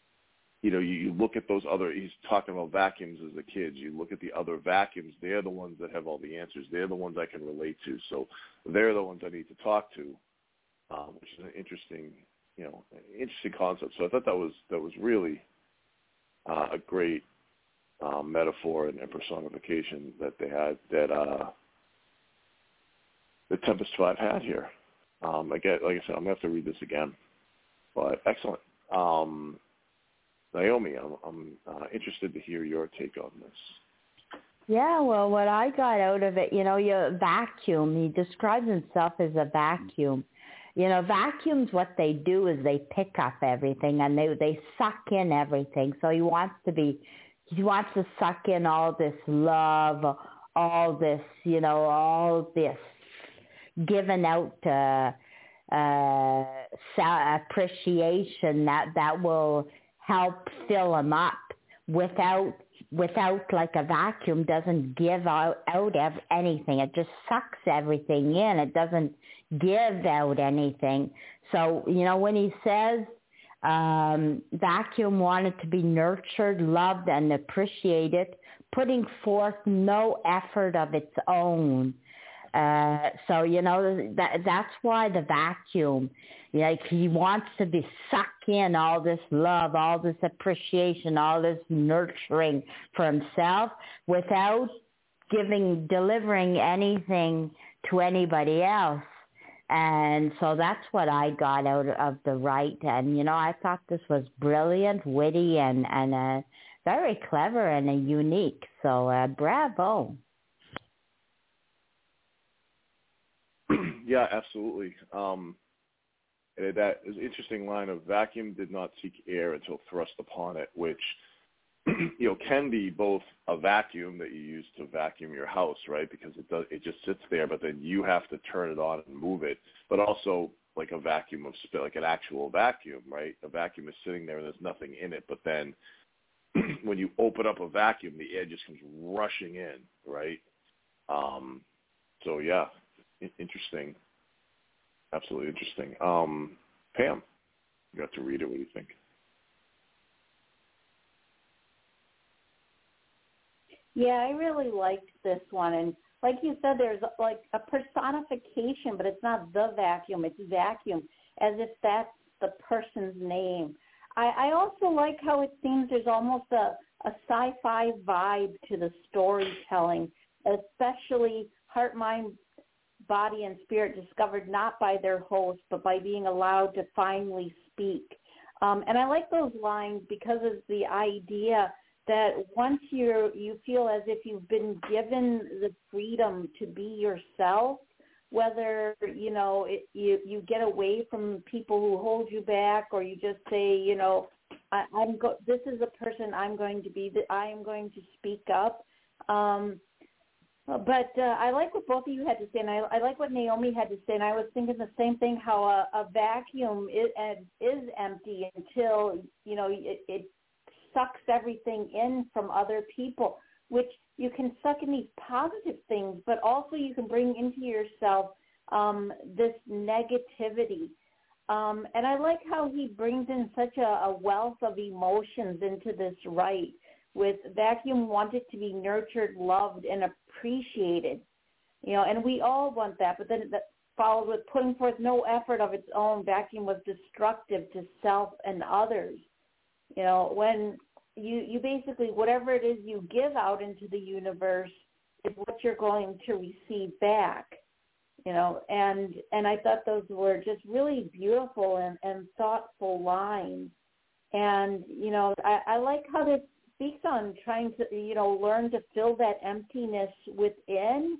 you know, you, you look at those other, he's talking about vacuums as a kid. You look at the other vacuums, they're the ones that have all the answers. They're the ones I can relate to. So they're the ones I need to talk to, um, which is an interesting, you know, interesting concept. So I thought that was, that was really uh, a great um, metaphor and, and personification that they had, that uh, the Tempest Five had here. Um, again, like I said, I'm going to have to read this again, but excellent. Um, Naomi, I'm, I'm uh, interested to hear your take on this. Yeah, well, what I got out of it, you know, your vacuum, he describes himself as a vacuum. You know, vacuums, what they do is they pick up everything and they, they suck in everything. So he wants to be, he wants to suck in all this love, all this, you know, all this given out uh, uh, appreciation that, that will help fill him up. Without without like a vacuum doesn't give out, out ev- anything. It just sucks everything in. It doesn't give out anything. So, you know, when he says um, vacuum wanted to be nurtured, loved, and appreciated, putting forth no effort of its own. Uh, so, you know, that that's why the vacuum, like he wants to be suck in all this love, all this appreciation, all this nurturing for himself without giving, delivering anything to anybody else. And so that's what I got out of the right. And, you know, I thought this was brilliant, witty, and, and uh, very clever and uh, unique. So uh, bravo. Yeah, absolutely. Um, that is an interesting line of vacuum did not seek air until thrust upon it, which, you know, can be both a vacuum that you use to vacuum your house, right? Because it does, it just sits there, but then you have to turn it on and move it. But also like a vacuum of spit, like an actual vacuum, right? A vacuum is sitting there and there's nothing in it, but then when you open up a vacuum, the air just comes rushing in, right? Um, so yeah. Interesting. Absolutely interesting. Um, Pam, you got to read it. What do you think? Yeah, I really liked this one. And like you said, there's like a personification, but it's not the vacuum. It's vacuum, as if that's the person's name. I, I also like how it seems there's almost a, a sci-fi vibe to the storytelling, especially Heart, Mind, Body, and Spirit discovered not by their host, but by being allowed to finally speak. Um, and I like those lines because of the idea that once you're, you feel as if you've been given the freedom to be yourself, whether, you know, it, you, you get away from people who hold you back, or you just say, you know, I, I'm go- this is the person I'm going to be, that I am going to speak up. Um, But uh, I like what both of you had to say, and I, I like what Naomi had to say, and I was thinking the same thing, how a, a vacuum is, is empty until, you know, it, it sucks everything in from other people, which you can suck in these positive things, but also you can bring into yourself um, this negativity. Um, and I like how he brings in such a, a wealth of emotions into this right. With vacuum wanted to be nurtured, loved, and appreciated, you know, and we all want that. But then that followed with putting forth no effort of its own. Vacuum was destructive to self and others. You know, when you you basically, whatever it is you give out into the universe is what you're going to receive back. You know, and and I thought those were just really beautiful and, and thoughtful lines. And you know, I, I like how this speaks on trying to, you know, learn to fill that emptiness within,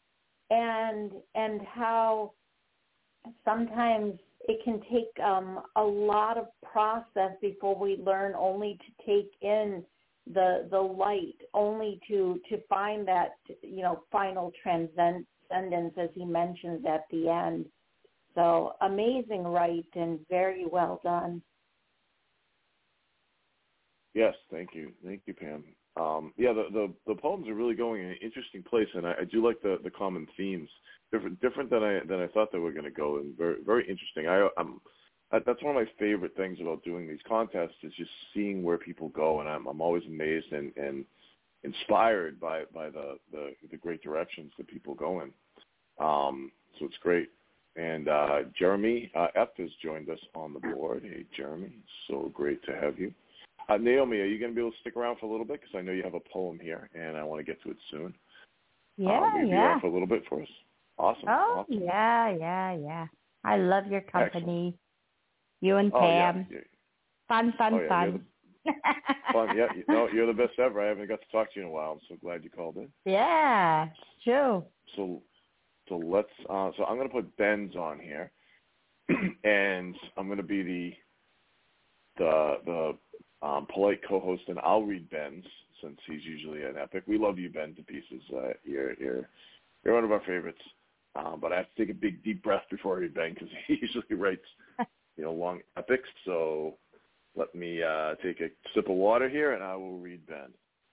and and how sometimes it can take um, a lot of process before we learn only to take in the the light, only to, to find that, you know, final transcendence, as he mentions at the end. So amazing, right, and very well done. Yes, thank you. Thank you, Pam. Um, yeah, the, the, the poems are really going in an interesting place, and I, I do like the, the common themes, different different than I than I thought they were going to go, and very very interesting. I, I'm uh, that's one of my favorite things about doing these contests is just seeing where people go, and I'm I'm always amazed and, and inspired by, by the, the, the great directions that people go in. Um, so it's great. And uh, Jeremy uh, F has joined us on the board. Hey, Jeremy, so great to have you. Uh, Naomi, are you going to be able to stick around for a little bit? Because I know you have a poem here, and I want to get to it soon. Yeah, um, will you yeah. be around for a little bit for us? Awesome. Oh, awesome. yeah, yeah, yeah. I love your company. Excellent. You and oh, Pam. Yeah, yeah. Fun, fun, oh, yeah, fun. The, fun, yeah. You, no, you're the best ever. I haven't got to talk to you in a while. I'm so glad you called in. Yeah, true. So, so let's. Uh, so I'm going to put Ben's on here, and I'm going to be the the the um, polite co-host, and I'll read Ben's since he's usually an epic. We love you, Ben, to pieces. Uh, you're you're you're one of our favorites. Um, but I have to take a big deep breath before I read Ben because he usually writes, you know, long epics. So let me uh, take a sip of water here, and I will read Ben.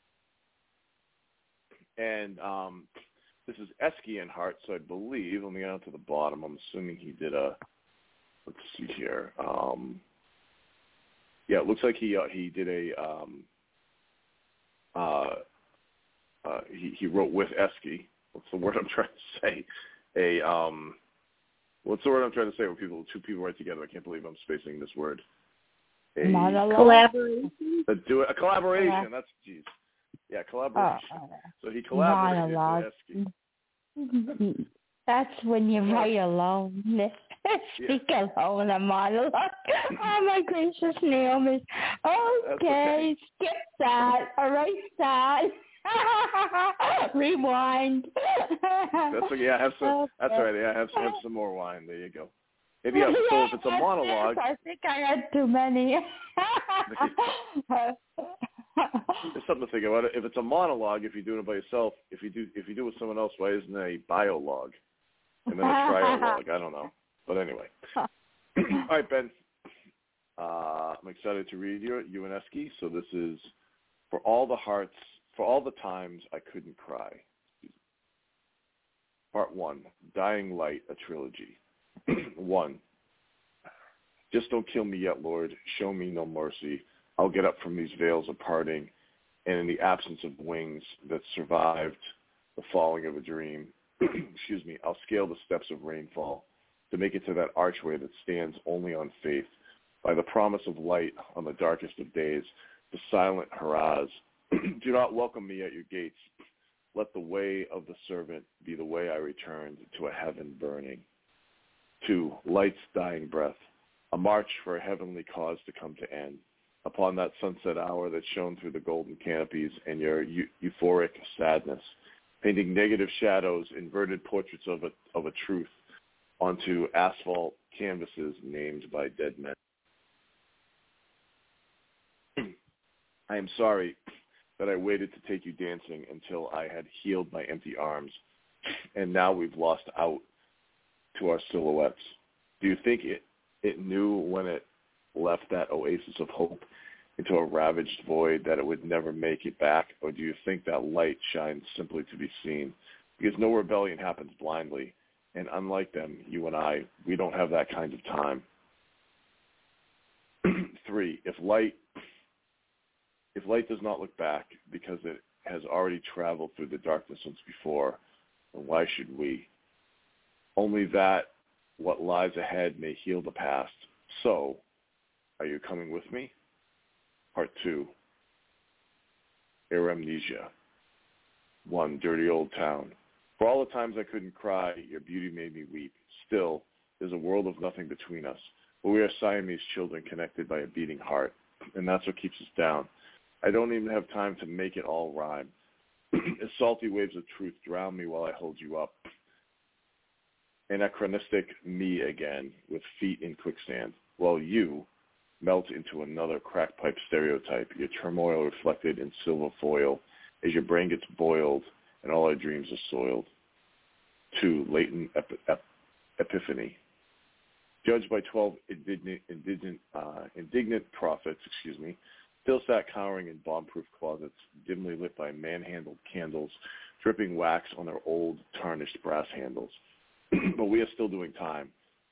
And um, this is Eskian Hart, so I believe, let me get down to the bottom. I'm assuming he did a, let's see here. Um, yeah, it looks like he uh, he did a, um, uh, uh, he, he wrote with Eski. What's the word I'm trying to say? A, um, what's the word I'm trying to say when people, two people write together? I can't believe I'm spacing this word. A Monologue? Collaboration. A, do it, a collaboration. Yeah. That's, geez. Yeah, collaboration. Oh, uh, so he collaborated monologue. with Eski. That's when you write alone. Speak yeah. alone, a monologue. Oh, my gracious, Naomi. Okay, okay. skip that. Erase that. Rewind. That's okay. Yeah, have some. Okay. That's all right. Yeah, have have some more wine. There you go. If, yeah, so if it's a monologue, I think I had too many. There's something to think about. If it's a monologue, if you're doing it by yourself, if you do if you do it with someone else, why isn't it a biologue and then a triologue? I don't know. But anyway. All right, Ben. Uh, I'm excited to read you, you and Eski. So this is for all the hearts. For all the times I couldn't cry. Part one, Dying Light, a trilogy. One, just don't kill me yet, Lord. Show me no mercy. I'll get up from these veils of parting, and in the absence of wings that survived the falling of a dream, excuse me, I'll scale the steps of rainfall to make it to that archway that stands only on faith, by the promise of light on the darkest of days, the silent hurrahs. Do not welcome me at your gates. Let the way of the servant be the way I returned to a heaven burning. Two, light's dying breath, a march for a heavenly cause to come to end. Upon that sunset hour that shone through the golden canopies and your eu- euphoric sadness, painting negative shadows, inverted portraits of a, of a truth onto asphalt canvases named by dead men. I am sorry that I waited to take you dancing until I had healed my empty arms, and now we've lost out to our silhouettes. Do you think it, it knew when it left that oasis of hope into a ravaged void that it would never make it back, or do you think that light shines simply to be seen? Because no rebellion happens blindly, and unlike them, you and I, we don't have that kind of time. Three, if light If light does not look back because it has already traveled through the darkness once before, then why should we? Only that what lies ahead may heal the past. So, are you coming with me? Part two, Aramnesia. One, dirty old town. For all the times I couldn't cry, your beauty made me weep. Still, there's a world of nothing between us, but we are Siamese children connected by a beating heart, and that's what keeps us down. I don't even have time to make it all rhyme. As salty waves of truth drown me while I hold you up. Anachronistic me again, with feet in quicksand, while you melt into another crack pipe stereotype, your turmoil reflected in silver foil as your brain gets boiled and all our dreams are soiled. Two, latent ep- ep- epiphany. Judged by twelve indignant, indignant, uh, indignant prophets, excuse me, still sat cowering in bomb-proof closets, dimly lit by manhandled candles, dripping wax on their old, tarnished brass handles. But we are still doing time,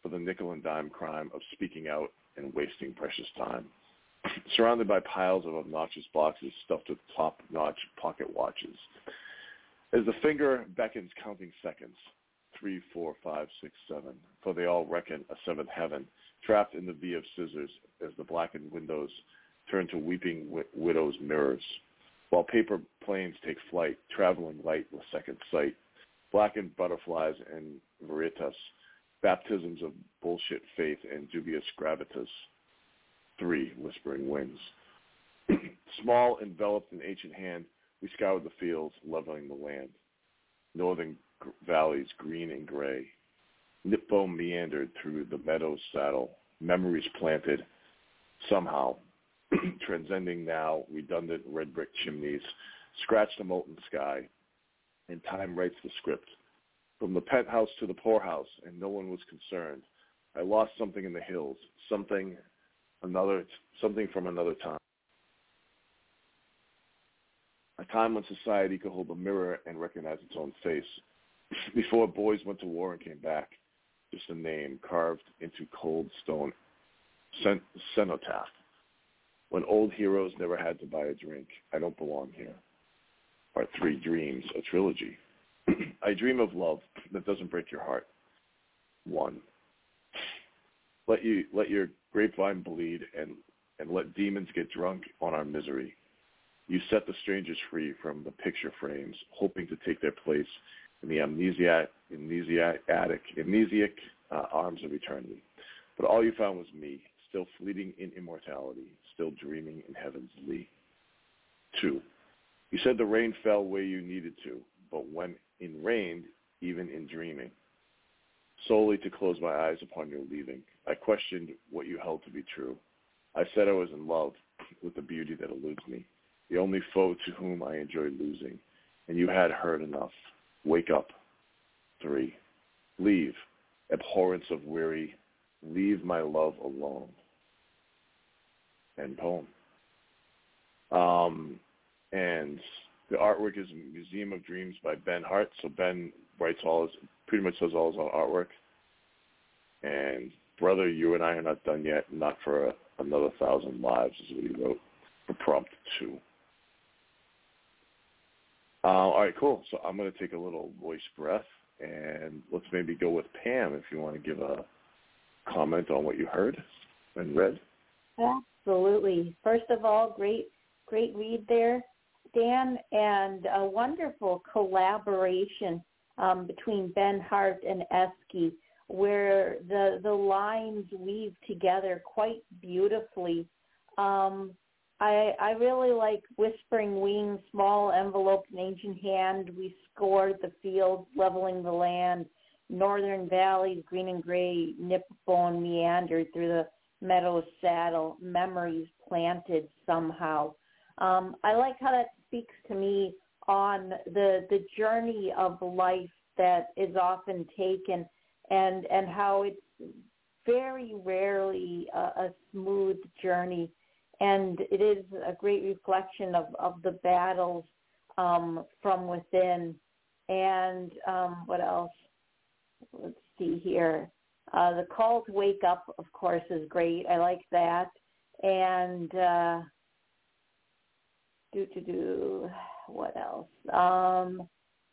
for the nickel and dime crime of speaking out and wasting precious time. Surrounded by piles of obnoxious boxes stuffed with top-notch pocket watches. As the finger beckons counting seconds, three, four, five, six, seven, for they all reckon a seventh heaven, trapped in the V of scissors as the blackened windows turn to weeping wi- widows' mirrors, while paper planes take flight, traveling light with second sight, blackened butterflies and veritas, baptisms of bullshit faith and dubious gravitas. Three, whispering winds. Small, enveloped in ancient hand, we scoured the fields, leveling the land. Northern g- valleys, green and gray. Nippo meandered through the meadow's saddle, memories planted, somehow, transcending now redundant red brick chimneys, scratched the molten sky, and time writes the script. From the penthouse to the poorhouse, and no one was concerned. I lost something in the hills, something, another, something from another time. A time when society could hold a mirror and recognize its own face. Before boys went to war and came back, just a name carved into cold stone cen- cenotaph. When old heroes never had to buy a drink, I don't belong here. Part three, dreams, a trilogy. I dream of love that doesn't break your heart. One. Let you let your grapevine bleed and, and let demons get drunk on our misery. You set the strangers free from the picture frames, hoping to take their place in the amnesiac, amnesiac, amnesiac uh, arms of eternity. But all you found was me, still fleeting in immortality, still dreaming in heaven's lee. Two, you said the rain fell where you needed to, but when it rained, even in dreaming, solely to close my eyes upon your leaving, I questioned what you held to be true. I said I was in love with the beauty that eludes me, the only foe to whom I enjoy losing, and you had heard enough. Wake up. Three, leave, abhorrence of weary, leave my love alone. End poem. Um, and the artwork is Museum of Dreams by Ben Hart. So Ben writes all his, pretty much does all his own artwork. And brother, you and I are not done yet. Not for a, another thousand lives is what he wrote for prompt two. Uh, all right, cool. So I'm going to take a little voice breath, and let's maybe go with Pam if you want to give a comment on what you heard and read. Absolutely. First of all, great, great read there, Dan, and a wonderful collaboration um, between Ben Hart and Esky, where the the lines weave together quite beautifully. Um, I, I really like Whispering Wings, Small Envelope in Ancient Hand. We scored the fields, leveling the land. Northern valleys, green and gray, Nippo meandered through the meadow's saddle. Memories planted somehow. Um, I like how that speaks to me on the the journey of life that is often taken, and and how it's very rarely a, a smooth journey. And it is a great reflection of, of the battles um, from within. And um, what else? Let's see here. Uh, the call to wake up, of course, is great. I like that. And uh, do, do, do, what else? Um,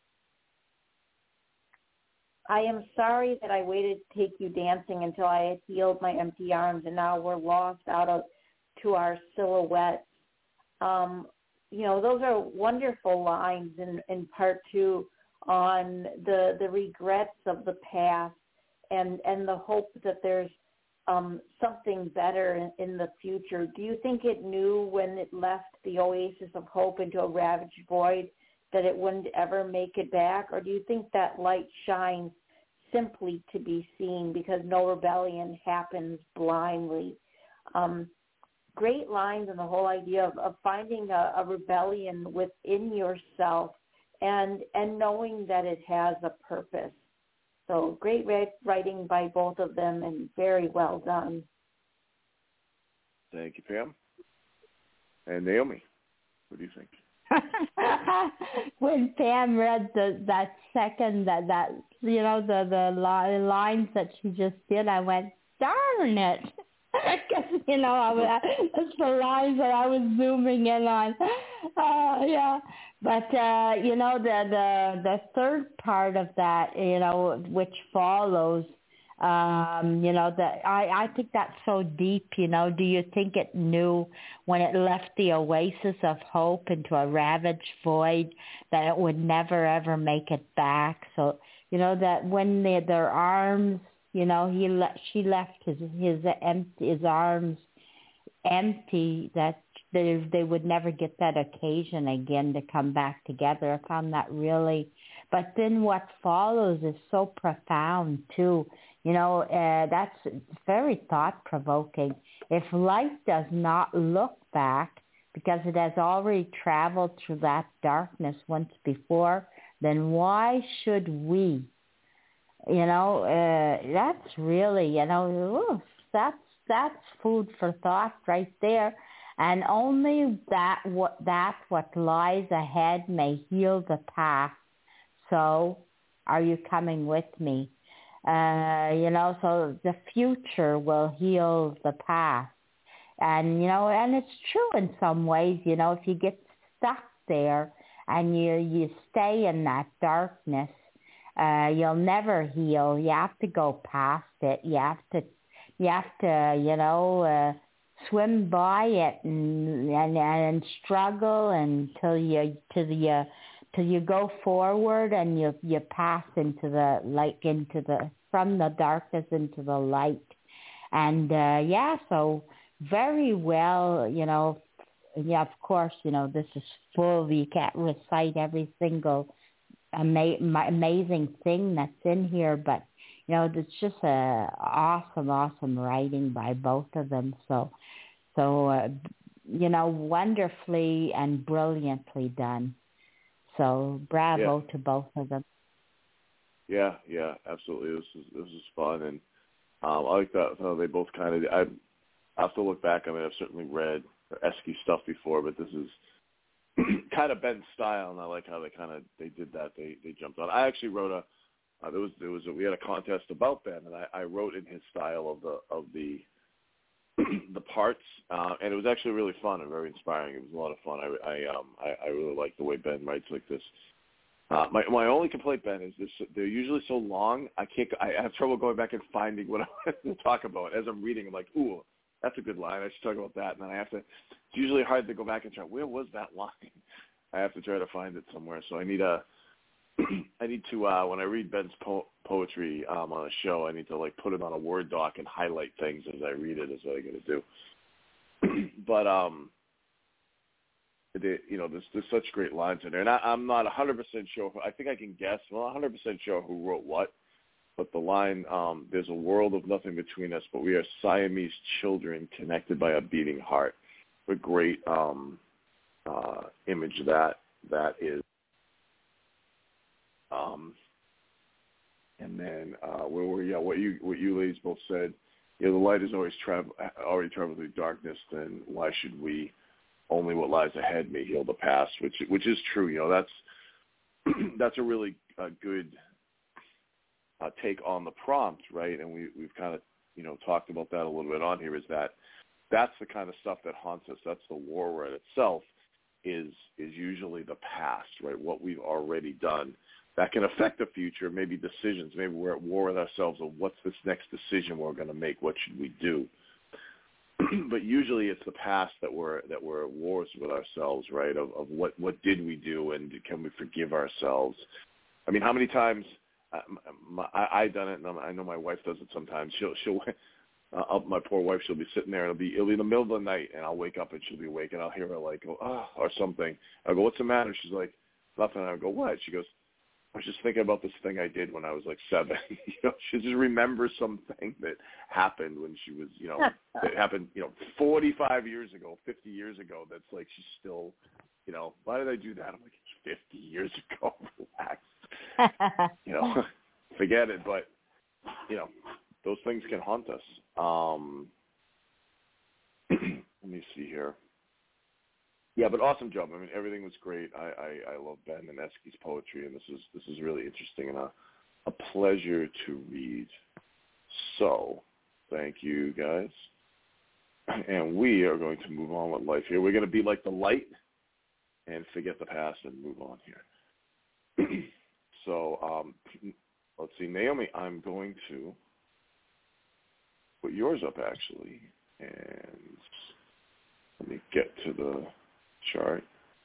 I am sorry that I waited to take you dancing until I had healed my empty arms, and now we're lost out of to our silhouettes. Um, you know, those are wonderful lines in, in part two on the the regrets of the past and, and the hope that there's um, something better in, in the future. Do you think it knew when it left the oasis of hope into a ravaged void that it wouldn't ever make it back? Or do you think that light shines simply to be seen because no rebellion happens blindly? Um, Great lines and the whole idea of, of finding a, a rebellion within yourself and and knowing that it has a purpose. So great writing by both of them and very well done. Thank you, Pam. And Naomi, what do you think? when Pam read the that second that that you know the the li- lines that she just did, I went, darn it. Because, you know, I was, that's the lines that I was zooming in on. Uh, yeah. But, uh, you know, the, the, the third part of that, you know, which follows, um, you know, the, I, I think that's so deep, you know. Do you think it knew when it left the oasis of hope into a ravaged void that it would never, ever make it back? So, you know, that when they, their arms, you know, he le- she left his his empty his arms empty, that they they would never get that occasion again to come back together. I found that really, but then what follows is so profound too. You know, uh, that's very thought provoking. If light does not look back because it has already traveled through that darkness once before, then why should we? You know, uh, that's really, you know, oof, that's that's food for thought right there. And only that what that what lies ahead may heal the past. So, are you coming with me? Uh, you know, so the future will heal the past. And, you know, and it's true in some ways, you know, if you get stuck there and you you stay in that darkness, Uh, you'll never heal. You have to go past it. You have to, you have to, you know, uh, swim by it and, and and struggle until you till you till you go forward and you you pass into the light, into the from the darkness into the light. And uh, yeah, so very well, you know. Yeah, of course, you know, this is full. You can't recite every single Ama- amazing thing that's in here, but you know, it's just a awesome, awesome writing by both of them. So, so uh, you know, wonderfully and brilliantly done. So, bravo yeah. to both of them. Yeah, yeah, absolutely. This is this is fun, and um, I like that. So they both kind of. I have to look back. I mean, I've certainly read Esky stuff before, but this is kind of Ben's style, and I like how they kind of they did that. They they jumped on. I actually wrote a uh, there was there was a, we had a contest about Ben, and I, I wrote in his style of the of the the parts, uh, and it was actually really fun and very inspiring. It was a lot of fun. I I um I, I really like the way Ben writes like this. Uh, my my only complaint, Ben, is this: they're usually so long. I can't. I have trouble going back and finding what I want to talk about as I'm reading. I'm like, ooh, that's a good line. I should talk about that. And then I have to. It's usually hard to go back and try. Where was that line? I have to try to find it somewhere. So I need a. I need to uh, when I read Ben's po- poetry um, on a show, I need to like put it on a Word doc and highlight things as I read it. Is what I got to do. But um. They, you know, there's, there's such great lines in there. And I, I'm not one hundred percent sure. I think I can guess. Well, one hundred percent sure who wrote what. But the line, um, there's a world of nothing between us, but we are Siamese children connected by a beating heart. What a great um, uh, image that that is. Um, and then uh, where were yeah, what you what you ladies both said. Yeah, the light is always travel already traveled through darkness. Then why should we? Only what lies ahead may heal the past, which which is true. You know, that's that's a really uh, good uh, take on the prompt, right? And we we've kind of you know talked about that a little bit on here. Is that that's the kind of stuff that haunts us. That's the war in itself. Is is usually the past, right? What we've already done that can affect the future. Maybe decisions. Maybe we're at war with ourselves. Of what's this next decision we're going to make? What should we do? But usually it's the past that we're that we're at wars with ourselves, right? Of, of what what did we do, and can we forgive ourselves? I mean, how many times uh, my, I I done it, and I know my wife does it sometimes. She'll she'll uh, my poor wife, she'll be sitting there, and it'll be it'll be in the middle of the night, and I'll wake up and she'll be awake, and I'll hear her like, oh, oh or something. I go, what's the matter? She's like, nothing. I go, what? She goes, I was just thinking about this thing I did when I was like seven. you know, she just remembers something that happened when she was, you know, that happened, you know, forty-five years ago, fifty years ago. That's like she's still, you know, why did I do that? I'm like, it's fifty years ago. Relax. you know, forget it. But, you know, those things can haunt us. Um, let me see here. Yeah, but awesome job. I mean, everything was great. I, I, I love Ben and Eski's poetry, and this is this is really interesting and a, a pleasure to read. So, thank you, guys. And we are going to move on with life here. We're going to be like the light and forget the past and move on here. So, um, let's see. Naomi, I'm going to put yours up, actually. And let me get to the chart.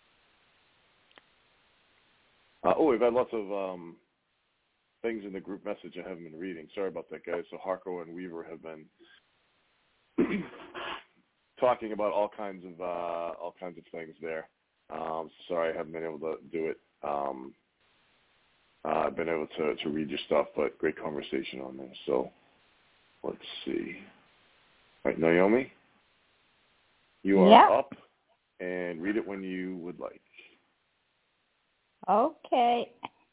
Uh, oh, we've had lots of um, things in the group message I haven't been reading. Sorry about that, guys. So Harko and Weaver have been talking about all kinds of uh, all kinds of things there. Um, sorry, I haven't been able to do it. Um, uh, I've been able to, to read your stuff, but great conversation on there. So let's see. All right, Naomi, you are yeah. up, and read it when you would like. Okay.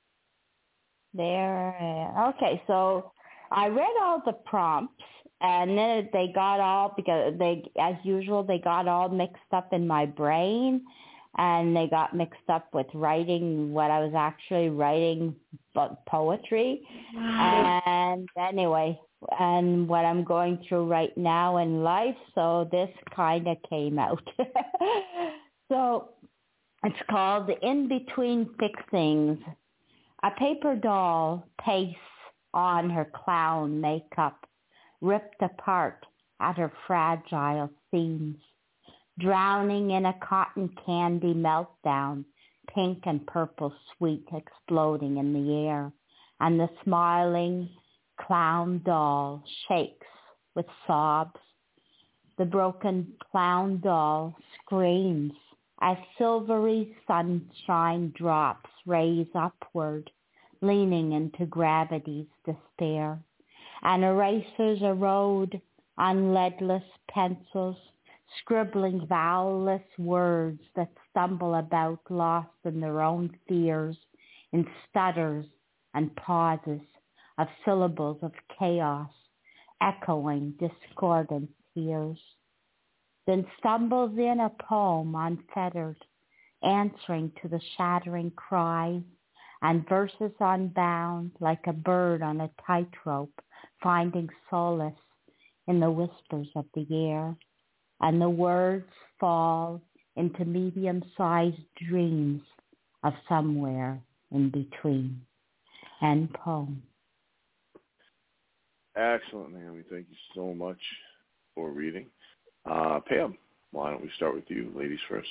There. Okay, so I read all the prompts, and then they got all, because they, as usual, they got all mixed up in my brain, and they got mixed up with writing what I was actually writing, but poetry. And anyway, and what I'm going through right now in life, so this kind of came out. So it's called In Between Fixings. A paper doll pastes on her clown makeup, ripped apart at her fragile seams, drowning in a cotton candy meltdown, pink and purple sweet exploding in the air, and the smiling clown doll shakes with sobs. The broken clown doll screams as silvery sunshine drops raise upward, leaning into gravity's despair, and erasers erode on leadless pencils, scribbling vowelless words that stumble about lost in their own fears, in stutters and pauses of syllables of chaos, echoing discordant tears. Then stumbles in a poem unfettered, answering to the shattering cries, and verses unbound like a bird on a tightrope, finding solace in the whispers of the air. And the words fall into medium-sized dreams of somewhere in between. End poem. Excellent, Naomi. Thank you so much for reading. Uh, Pam, why don't we start with you, ladies first?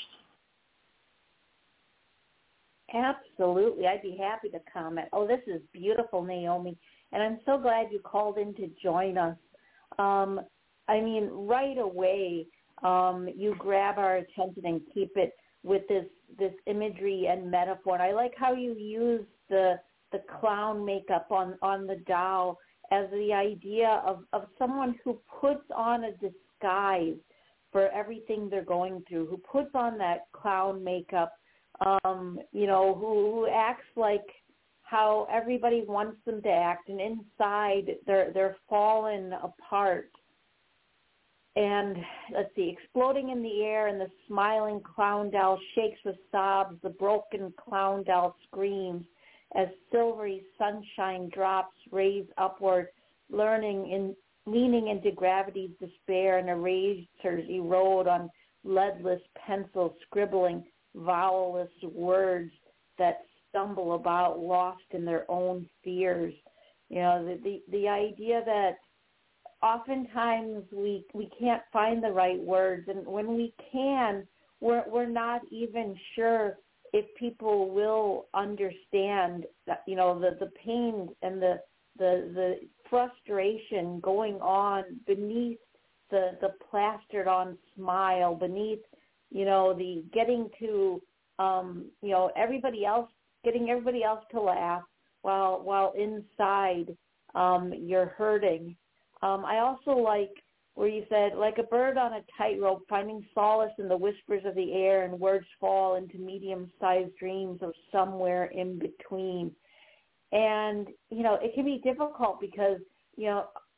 Absolutely. I'd be happy to comment. Oh, this is beautiful, Naomi. And I'm so glad you called in to join us. Um, I mean, right away, um, you grab our attention and keep it with this, this imagery and metaphor. And I like how you use the the clown makeup on, on the doll as the idea of, of someone who puts on a disguise for everything they're going through, who puts on that clown makeup, um, you know, who, who acts like how everybody wants them to act, and inside they're they're fallen apart. And let's see, exploding in the air, and the smiling clown doll shakes with sobs. The broken clown doll screams as silvery sunshine drops raise upward, learning in leaning into gravity's despair, and erasers erode on leadless pencils, scribbling vowelless words that stumble about, lost in their own fears. You know, the the, the idea that oftentimes we we can't find the right words, and when we can, we're we're not even sure if people will understand that, you know, the, the pain and the the the frustration going on beneath the the plastered on smile, beneath, you know, the getting to um, you know, everybody else, getting everybody else to laugh while while inside um, you're hurting. Um, I also like where you said, like a bird on a tightrope, finding solace in the whispers of the air, and words fall into medium-sized dreams of somewhere in between. And, you know, it can be difficult because, you know,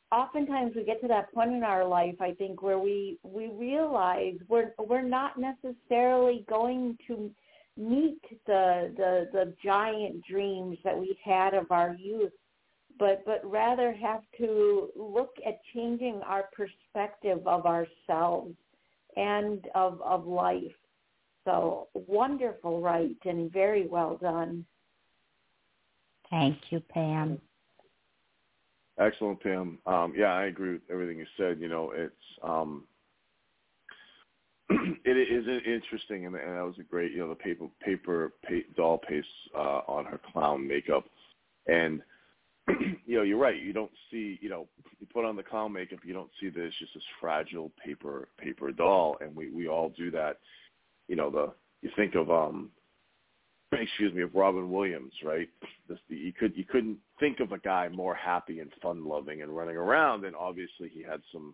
oftentimes we get to that point in our life, I think, where we, we realize we're we're not necessarily going to meet the, the the giant dreams that we had of our youth, but but rather have to look at changing our perspective of ourselves and of of life. So wonderful, right, and very well done. Thank you, Pam. Excellent, Pam. Um, yeah, I agree with everything you said. You know, it's um, it is interesting, and, and that was a great, you know, the paper paper pa- doll paste uh, on her clown makeup, and you know, you're right. You don't see, you know, you put on the clown makeup, you don't see that it's just this fragile paper paper doll, and we, we all do that. You know, the you think of um, excuse me, of Robin Williams, right? This, the, you could you couldn't think of a guy more happy and fun loving and running around, and obviously he had some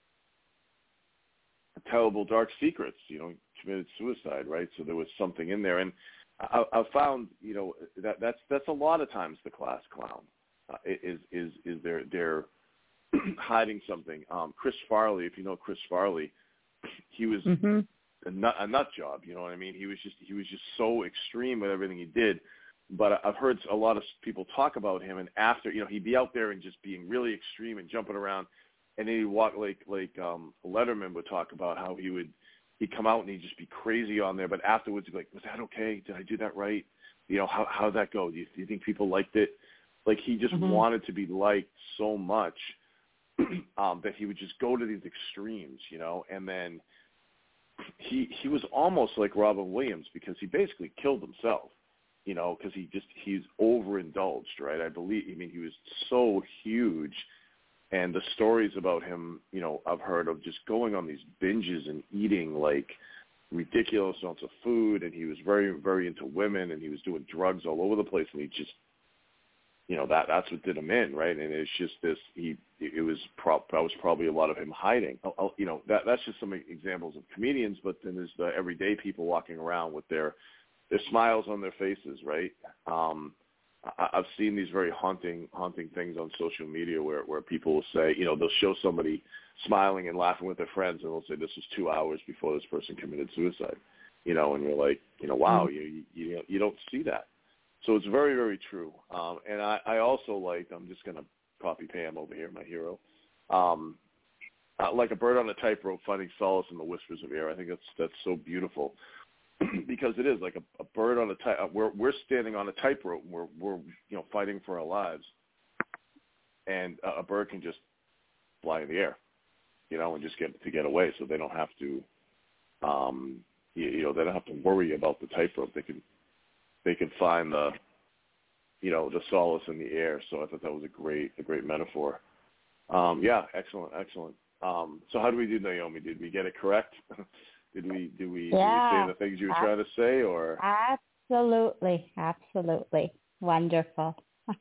terrible dark secrets. You know, he committed suicide, right? So there was something in there, and I, I found, you know, that that's that's a lot of times the class clown. Uh, is is is they're they're hiding something. Um, Chris Farley, if you know Chris Farley, he was mm-hmm. a, nut, a nut job. You know what I mean? He was just he was just so extreme with everything he did. But I've heard a lot of people talk about him, and after, you know, he'd be out there and just being really extreme and jumping around, and then he'd walk like like um, Letterman would talk about how he would he'd come out and he'd just be crazy on there, but afterwards he'd be like, was that okay? Did I do that right? You know, how how'd that go? Do you, do you think people liked it? Like, he just mm-hmm. wanted to be liked so much um, that he would just go to these extremes, you know. And then he he was almost like Robin Williams, because he basically killed himself, you know, because he just he's overindulged, right? I believe. I mean, he was so huge, and the stories about him, you know, I've heard of just going on these binges and eating like ridiculous amounts of food, and he was very very into women, and he was doing drugs all over the place, and he just, you know, that that's what did him in, right? And it's just this, he, it was, pro- that was probably a lot of him hiding. I'll, I'll, you know, that that's just some examples of comedians, but then there's the everyday people walking around with their, their smiles on their faces, right? Um, I, I've seen these very haunting, haunting things on social media where, where people will say, you know, they'll show somebody smiling and laughing with their friends, and they'll say, this was two hours before this person committed suicide, you know, and you're like, you know, wow, mm-hmm. you, you, you don't see that. So it's very, very true. Um, and I, I also like, I'm just going to copy Pam over here, my hero, um, uh, like a bird on a tightrope finding solace in the whispers of air. I think that's that's so beautiful because it is like a, a bird on a tight. Uh, we're we're standing on a tightrope. We're we're you know fighting for our lives, and uh, a bird can just fly in the air, you know, and just get to get away. So they don't have to, um, you, you know, they don't have to worry about the tightrope. They can. They can find the, you know, the solace in the air. So I thought that was a great, a great metaphor. Um, yeah, excellent, excellent. Um, so how do we do, Naomi? Did we get it correct? did we, did we, yeah, did we say the things you were trying to say, or? Absolutely, absolutely, wonderful.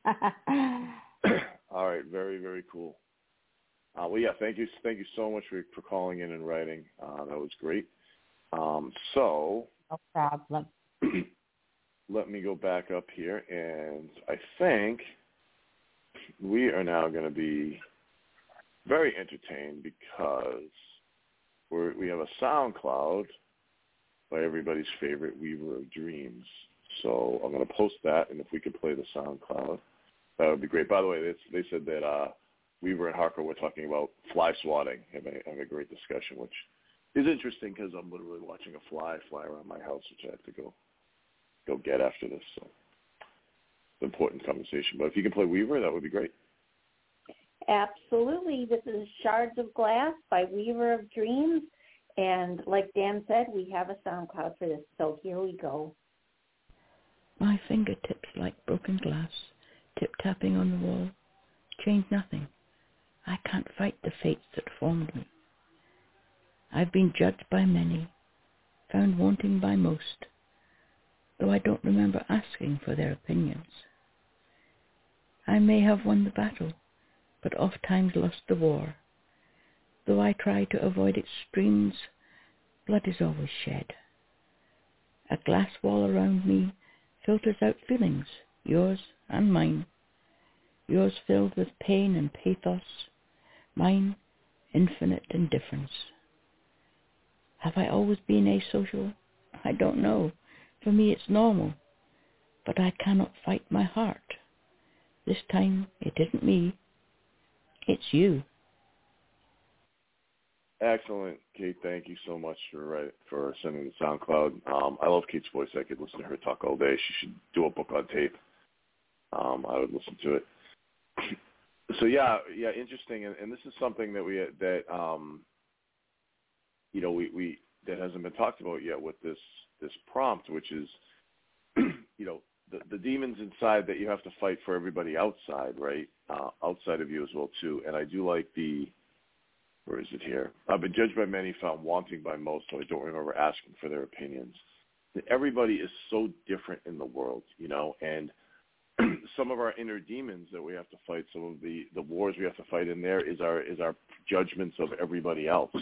All right, very, very cool. Uh, well, yeah, thank you, thank you so much for for calling in and writing. Uh, that was great. Um, so. No problem. Let me go back up here, and I think we are now going to be very entertained because we're, we have a SoundCloud by everybody's favorite Weaver of Dreams. So I'm going to post that, and if we could play the SoundCloud, that would be great. By the way, they, they said that uh, Weaver and Harker were talking about fly swatting, having, having a great discussion, which is interesting because I'm literally watching a fly fly around my house, which I have to go go get after this. So it's an important conversation. But if you can play Weaver, that would be great. Absolutely. This is Shards of Glass by Weaver of Dreams. And like Dan said, we have a SoundCloud for this. So here we go. My fingertips like broken glass, tip-tapping on the wall, change nothing. I can't fight the fates that formed me. I've been judged by many, found wanting by most, though I don't remember asking for their opinions. I may have won the battle, but oft times lost the war. Though I try to avoid its streams, blood is always shed. A glass wall around me filters out feelings, yours and mine, yours filled with pain and pathos, Mine, infinite indifference. Have I always been asocial? I don't know. For me it's normal. But I cannot fight my heart. This time it isn't me. It's you. Excellent, Kate. Thank you so much for uh, for sending the SoundCloud. Um, I love Kate's voice. I could listen to her talk all day. She should do a book on tape. Um, I would listen to it. So yeah, yeah, interesting. And, and this is something that we that um, you know we, we that hasn't been talked about yet with this this prompt, which is you know the, the demons inside that you have to fight for everybody outside, right? Uh, outside of you as well too. And I do like the Where is it here? I've been judged by many, found wanting by most, so I don't remember asking for their opinions. Everybody is so different in the world, you know, and some of our inner demons that we have to fight, some of the, the wars we have to fight in there is our is our judgments of everybody else.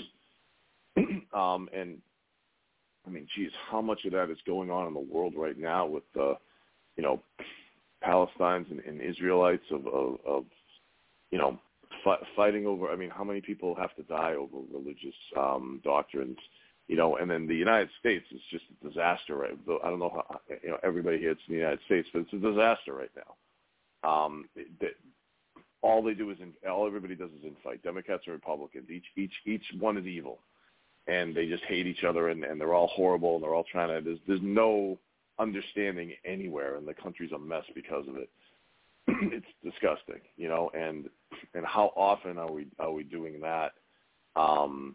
um, and, I mean, geez, how much of that is going on in the world right now with, uh, you know, Palestinians and, and Israelites of, of, of you know, fighting over, I mean, how many people have to die over religious um, doctrines, you know, and then the United States is just a disaster, right? I don't know how, you know, everybody here, it's in the United States, but it's a disaster right now. Um, that all they do is, in, all everybody does is infight. Democrats and Republicans, each, each, each one is evil, and they just hate each other, and, and they're all horrible, and they're all trying to, there's, there's no understanding anywhere, and the country's a mess because of it. It's disgusting, you know, and and how often are we are we doing that, um,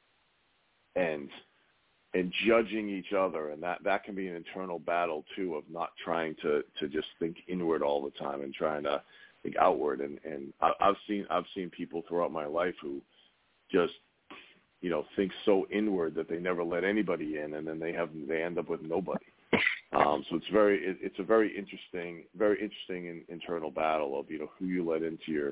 and and judging each other, and that, that can be an internal battle too of not trying to, to just think inward all the time and trying to think outward. And and I, I've seen I've seen people throughout my life who just you know think so inward that they never let anybody in, and then they have they end up with nobody. Um, so it's very, it, it's a very interesting, very interesting in, internal battle of, you know, who you let into your,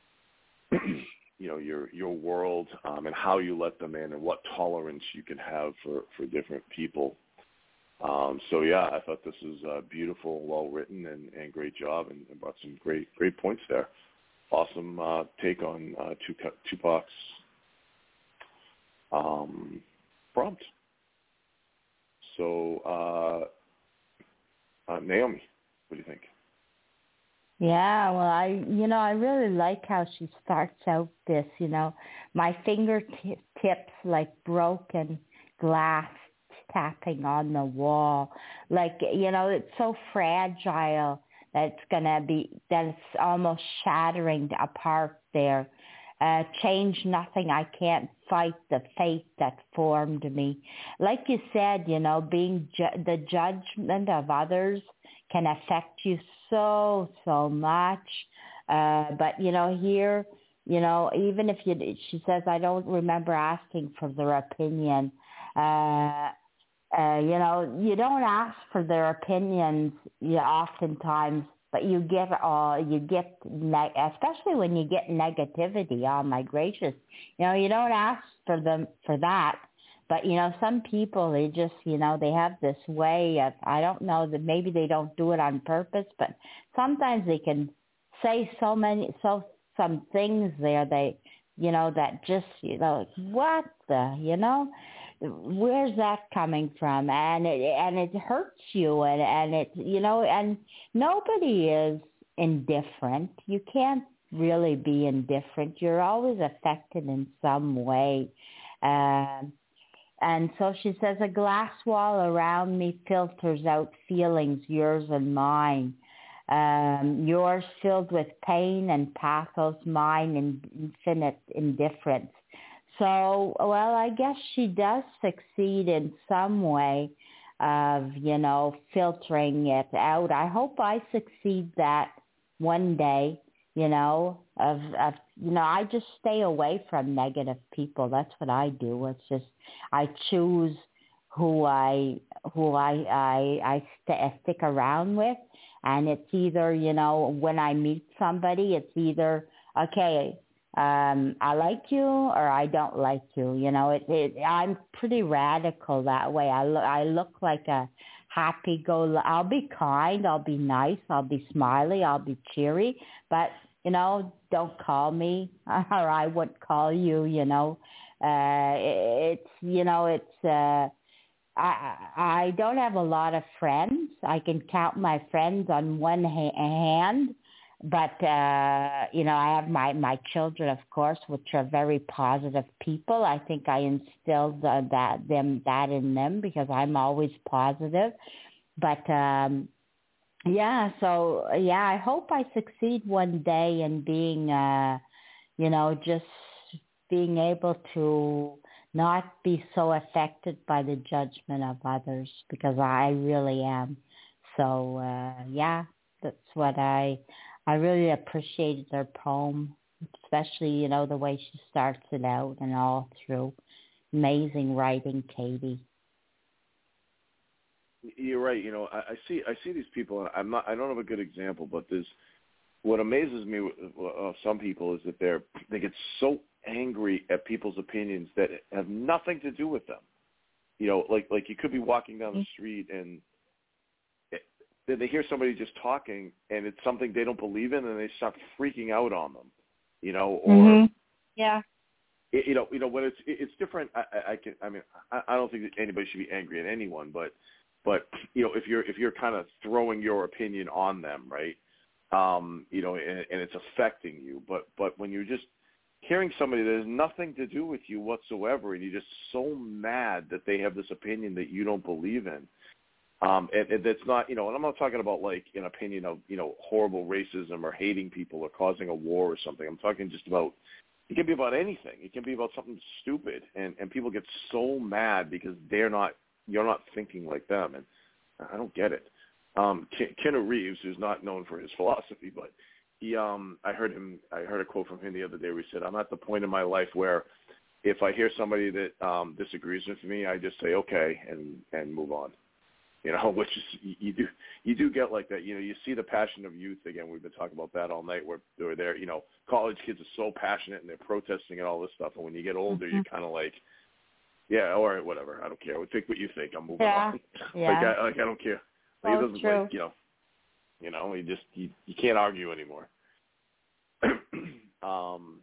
you know, your, your world, um, and how you let them in and what tolerance you can have for, for different people. Um, so yeah, I thought this was uh, beautiful, well written, and, and great job, and, and brought some great, great points there. Awesome uh, take on uh, Tupac's um, prompt. So, uh, Uh, Naomi, what do you think? Yeah, well, I, you know, I really like how she starts out this, you know, my fingertips like broken glass tapping on the wall. Like, you know, it's so fragile that it's going to be, that it's almost shattering apart there. Uh, change nothing, I can't fight the fate that formed me. Like you said, you know, being ju- the judgment of others can affect you so, so much. Uh, but, you know, here, you know, even if you, she says, I don't remember asking for their opinion. Uh, uh, you know, you don't ask for their opinions, you oftentimes, but you get, uh, you get, ne- especially when you get negativity. Oh my gracious! You know, you don't ask for them for that, but you know, some people they just, you know, they have this way of, I don't know, that maybe they don't do it on purpose, but sometimes they can say so many, so some things there. They, you know, that just, you know, what the, you know. Where's that coming from? And it and it hurts you, and and it, you know, and nobody is indifferent. You can't really be indifferent. You're always affected in some way. Um, and so she says, a glass wall around me filters out feelings, yours and mine. Um, yours filled with pain and pathos, mine in infinite indifference. So, well, I guess she does succeed in some way of, you know, filtering it out. I hope I succeed that one day, you know, of, of, you know, I just stay away from negative people. That's what I do. It's just, I choose who I, who I, I, I, st- I stick around with. And it's either, you know, when I meet somebody, it's either, okay, Um, I like you or I don't like you. You know, it, it, I'm pretty radical that way. I look, I look like a happy go. I'll be kind. I'll be nice. I'll be smiley. I'll be cheery. But you know, don't call me, or I wouldn't call you, you know. Uh, it's, you know, it's, uh, I, I don't have a lot of friends. I can count my friends on one ha- hand. But, uh, you know, I have my, my children, of course, which are very positive people. I think I instilled uh, that them that in them because I'm always positive. But, um, yeah, so, yeah, I hope I succeed one day in being, uh, you know, just being able to not be so affected by the judgment of others, because I really am. So, uh, yeah, that's what I... I really appreciated her poem, especially, you know, the way she starts it out and all through. Amazing writing, Katie. You're right. You know, I, I see I see these people. I'm not. I don't have a good example, but there's what amazes me with uh, some people is that they're they get so angry at people's opinions that have nothing to do with them. You know, like like you could be walking down the street and then they hear somebody just talking, and it's something they don't believe in, and they start freaking out on them, you know. Or mm-hmm. yeah, it, you know, you know when it's it's different. I, I, I can. I mean, I, I don't think that anybody should be angry at anyone, but but you know, if you're if you're kind of throwing your opinion on them, right? Um, you know, and, and it's affecting you. But but when you're just hearing somebody that has nothing to do with you whatsoever, and you're just so mad that they have this opinion that you don't believe in. Um, and, and that's not, you know, and I'm not talking about like an opinion of, you know, horrible racism or hating people or causing a war or something. I'm talking just about, it can be about anything. It can be about something stupid. And, and people get so mad because they're not, you're not thinking like them. And I don't get it. Um, Ken, Keanu Reeves, who's not known for his philosophy, but he, um, I heard him, I heard a quote from him the other day where he said, I'm at the point in my life where if I hear somebody that um, disagrees with me, I just say, okay, and, and move on. You know, which is you, you do you do get like that. You know, you see the passion of youth again. We've been talking about that all night. Where they're there, you know, college kids are so passionate and they're protesting and all this stuff. And when you get older, mm-hmm. you're kind of like, yeah, all right, whatever. I don't care. Think what you think. I'm moving yeah. on. Yeah. like, I, like I don't care. Like, oh, it doesn't true. like you know, you know, you just you, you can't argue anymore. um,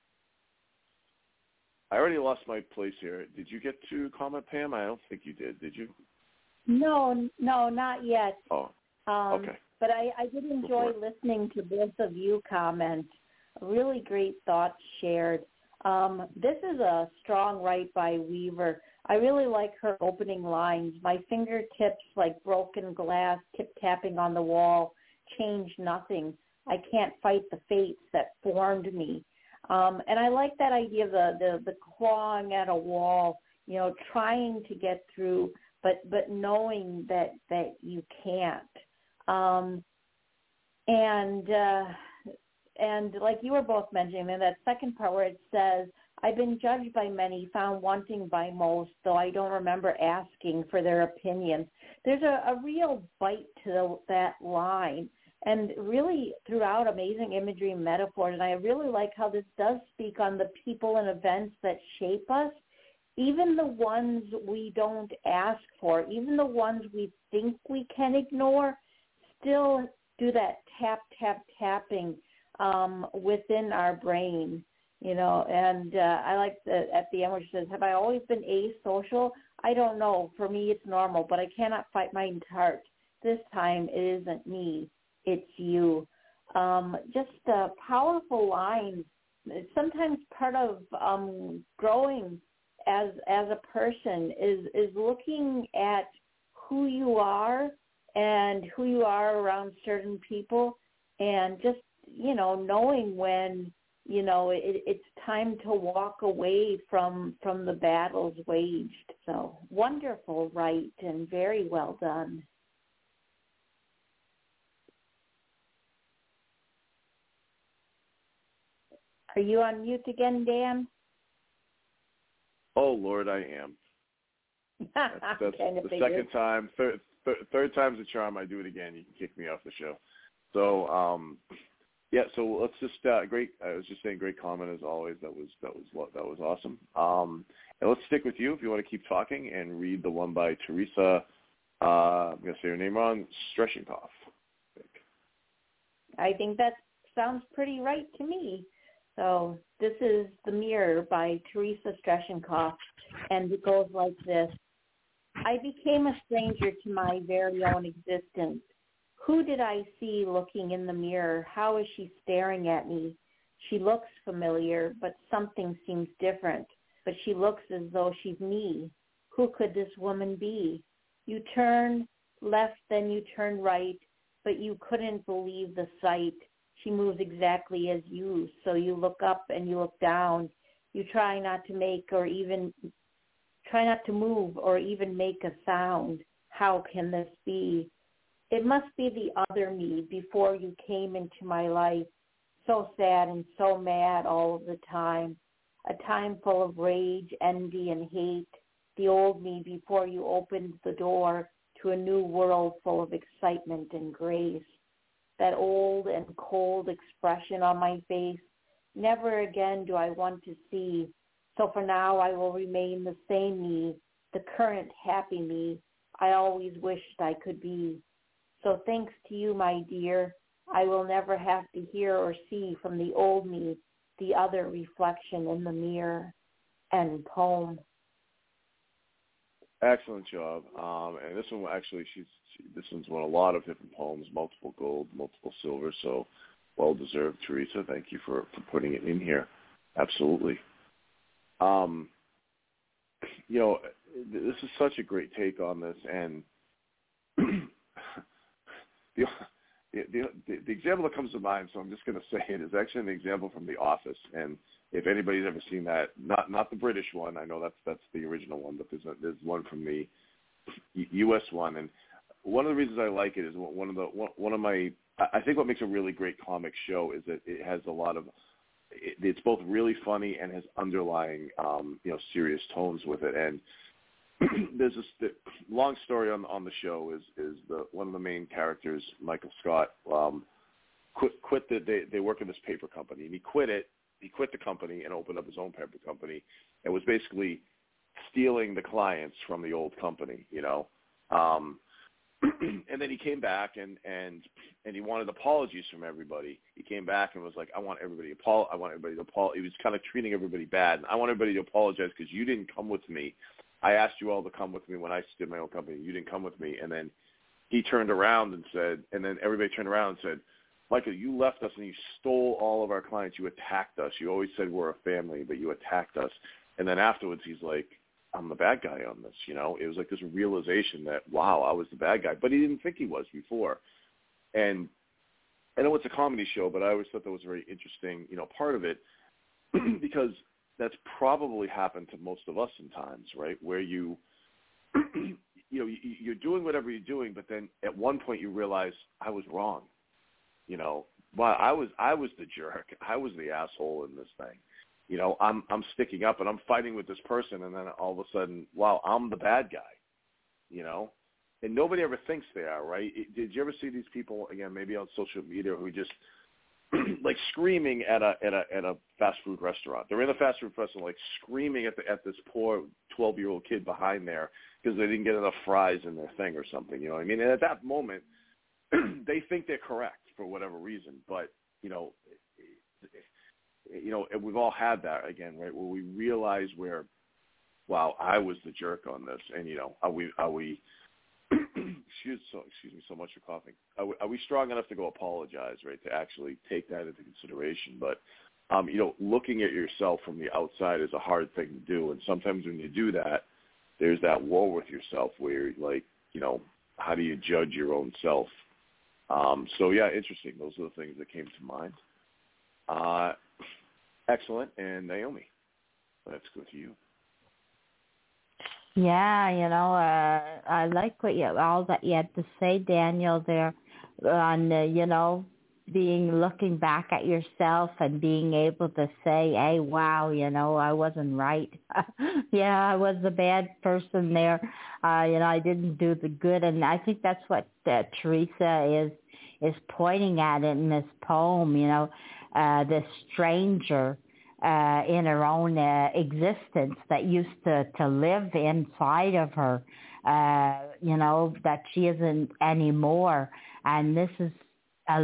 I already lost my place here. Did you get to comment, Pam? I don't think you did. Did you? No, no, not yet. Oh, um, okay. But I, I did enjoy Before. listening to both of you comment. Really great thoughts shared. Um, this is a strong write by Weaver. I really like her opening lines. My fingertips like broken glass, tip-tapping on the wall, change nothing. I can't fight the fates that formed me. Um, and I like that idea of the, the, the clawing at a wall, you know, trying to get through, but but knowing that, that you can't. Um, and uh, and like you were both mentioning, in that second part where it says, I've been judged by many, found wanting by most, though I don't remember asking for their opinions. There's a, a real bite to the, that line, and really throughout amazing imagery and metaphors. And I really like how this does speak on the people and events that shape us, even the ones we don't ask for, even the ones we think we can ignore, still do that tap, tap, tapping um, within our brain, you know. And uh, I like the, at the end where she says, have I always been asocial? I don't know. For me, it's normal, but I cannot fight my heart. This time, it isn't me. It's you. Um, just uh, powerful lines. Sometimes part of um, growing as as a person is is looking at who you are and who you are around certain people, and just, you know, knowing when, you know, it, it's time to walk away from from the battles waged. So wonderful, right, and very well done. Are you on mute again, Dan? Oh, Lord, I am. That's, that's kind of the figured. second time. Third, th- third time's a charm. I do it again. You can kick me off the show. So, um, yeah. So let's just uh, great. I was just saying, great comment as always. That was that was that was awesome. Um, and let's stick with you if you want to keep talking and read the one by Teresa. Uh, I'm going to say her name wrong. Streshnikov. I think that sounds pretty right to me. So this is The Mirror by Teresa Streshenkoff, and it goes like this. I became a stranger to my very own existence. Who did I see looking in the mirror? How is she staring at me? She looks familiar, but something seems different. But she looks as though she's me. Who could this woman be? You turn left, then you turn right, but you couldn't believe the sight. She moves exactly as you, so you look up and you look down. You try not to make or even try not to move or even make a sound. How can this be? It must be the other me before you came into my life. So sad and so mad all of the time. A time full of rage, envy, and hate. The old me before you opened the door to a new world full of excitement and grace. That old and cold expression on my face, never again do I want to see. So for now I will remain the same me, the current happy me I always wished I could be. So thanks to you, my dear, I will never have to hear or see from the old me the other reflection in the mirror. End poem. Excellent job. Um, and this one actually, she's she, this one's won a lot of different poems, multiple gold, multiple silver. So well deserved, Teresa. Thank you for, for putting it in here. Absolutely. Um, you know, this is such a great take on this, and the, the the the example that comes to mind, so I'm just going to say it, is actually an example from The Office. And if anybody's ever seen that, not not the British one, I know that's that's the original one, but there's a, there's one from the U S one. And one of the reasons I like it is one of the one of my I think what makes a really great comic show is that it has a lot of it, it's both really funny and has underlying um, you know serious tones with it. And there's this the long story on on the show is is the one of the main characters, Michael Scott, um, quit quit the they they work in this paper company, and he quit it. He quit the company and opened up his own paper company, and was basically stealing the clients from the old company, you know. Um, and then he came back and, and and he wanted apologies from everybody. He came back and was like, I want everybody to apologize. I want everybody to apologize. He was kind of treating everybody bad. And I want everybody to apologize because you didn't come with me. I asked you all to come with me when I did my own company. You didn't come with me. And then he turned around and said, and then everybody turned around and said, Michael, you left us and you stole all of our clients. You attacked us. You always said we're a family, but you attacked us. And then afterwards he's like, I'm the bad guy on this, you know. It was like this realization that, wow, I was the bad guy. But he didn't think he was before. And I know it's a comedy show, but I always thought that was a very interesting, you know, part of it because that's probably happened to most of us sometimes, right, where you, you know, you're doing whatever you're doing, but then at one point you realize I was wrong. You know, well, I was I was the jerk. I was the asshole in this thing. You know, I'm I'm sticking up and I'm fighting with this person, and then all of a sudden, wow, I'm the bad guy. You know, and nobody ever thinks they are, right? Did you ever see these people again, maybe on social media, who just like screaming at a at a at a fast food restaurant? They're in a fast food restaurant, like screaming at the at this poor twelve year old kid behind there because they didn't get enough fries in their thing or something. You know what I mean? And at that moment, they think they're correct for whatever reason, but you know, you know, and we've all had that again, right? Where we realize where, wow, I was the jerk on this, and you know, are we, are we, excuse, so, excuse me so much for coughing. Are we, are we strong enough to go apologize, right? To actually take that into consideration, but um, you know, looking at yourself from the outside is a hard thing to do, and sometimes when you do that, there's that war with yourself where, like, you know, how do you judge your own self? Um, so, yeah, interesting. Those are the things that came to mind. Uh, excellent. And Naomi, let's go to you. Yeah, you know, uh, I like what you, all that you had to say, Daniel, there on, uh, you know, being looking back at yourself and being able to say, hey, wow, you know, I wasn't right. Yeah, I was the bad person there. Uh, you know, I didn't do the good. And I think that's what uh, Teresa is is pointing at in this poem, you know, uh, this stranger uh, in her own uh, existence that used to, to live inside of her, uh, you know, that she isn't anymore. And this is a look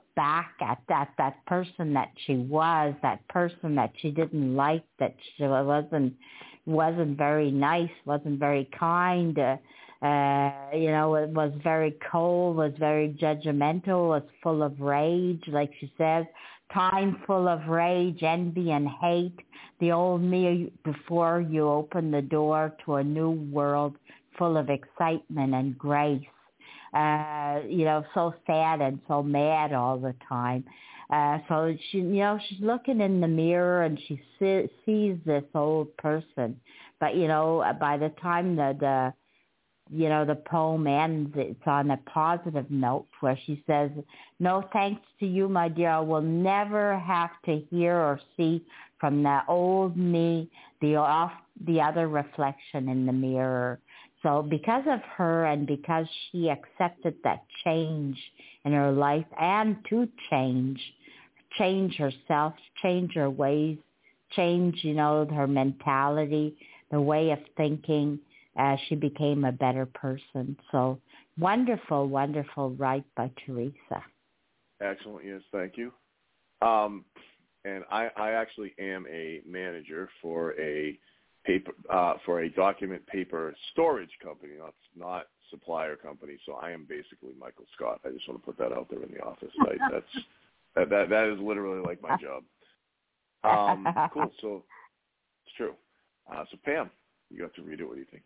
back at that, that person that she was, that person that she didn't like, that she wasn't, wasn't very nice, wasn't very kind, uh, uh, you know, it was very cold, was very judgmental, was full of rage, like she says, time full of rage, envy, and hate. The old me before you open the door to a new world full of excitement and grace. Uh, you know, so sad and so mad all the time. Uh, so she, you know, she's looking in the mirror and she see, sees this old person. But, you know, by the time the, the, you know, the poem ends, it's on a positive note where she says, no thanks to you, my dear, I will never have to hear or see from the old me the off, the other reflection in the mirror. So because of her and because she accepted that change in her life and to change, change herself, change her ways, change, you know, her mentality, the way of thinking, uh, she became a better person. So wonderful, wonderful write by Teresa. Excellent. Yes, thank you. Um, and I, I actually am a manager for a paper uh, for a document paper storage company, not not supplier company. So I am basically Michael Scott. I just want to put that out there in the office. Right? That's that, that that is literally like my job. Um, cool. So it's true. Uh, so Pam, you got to read it. What do you think?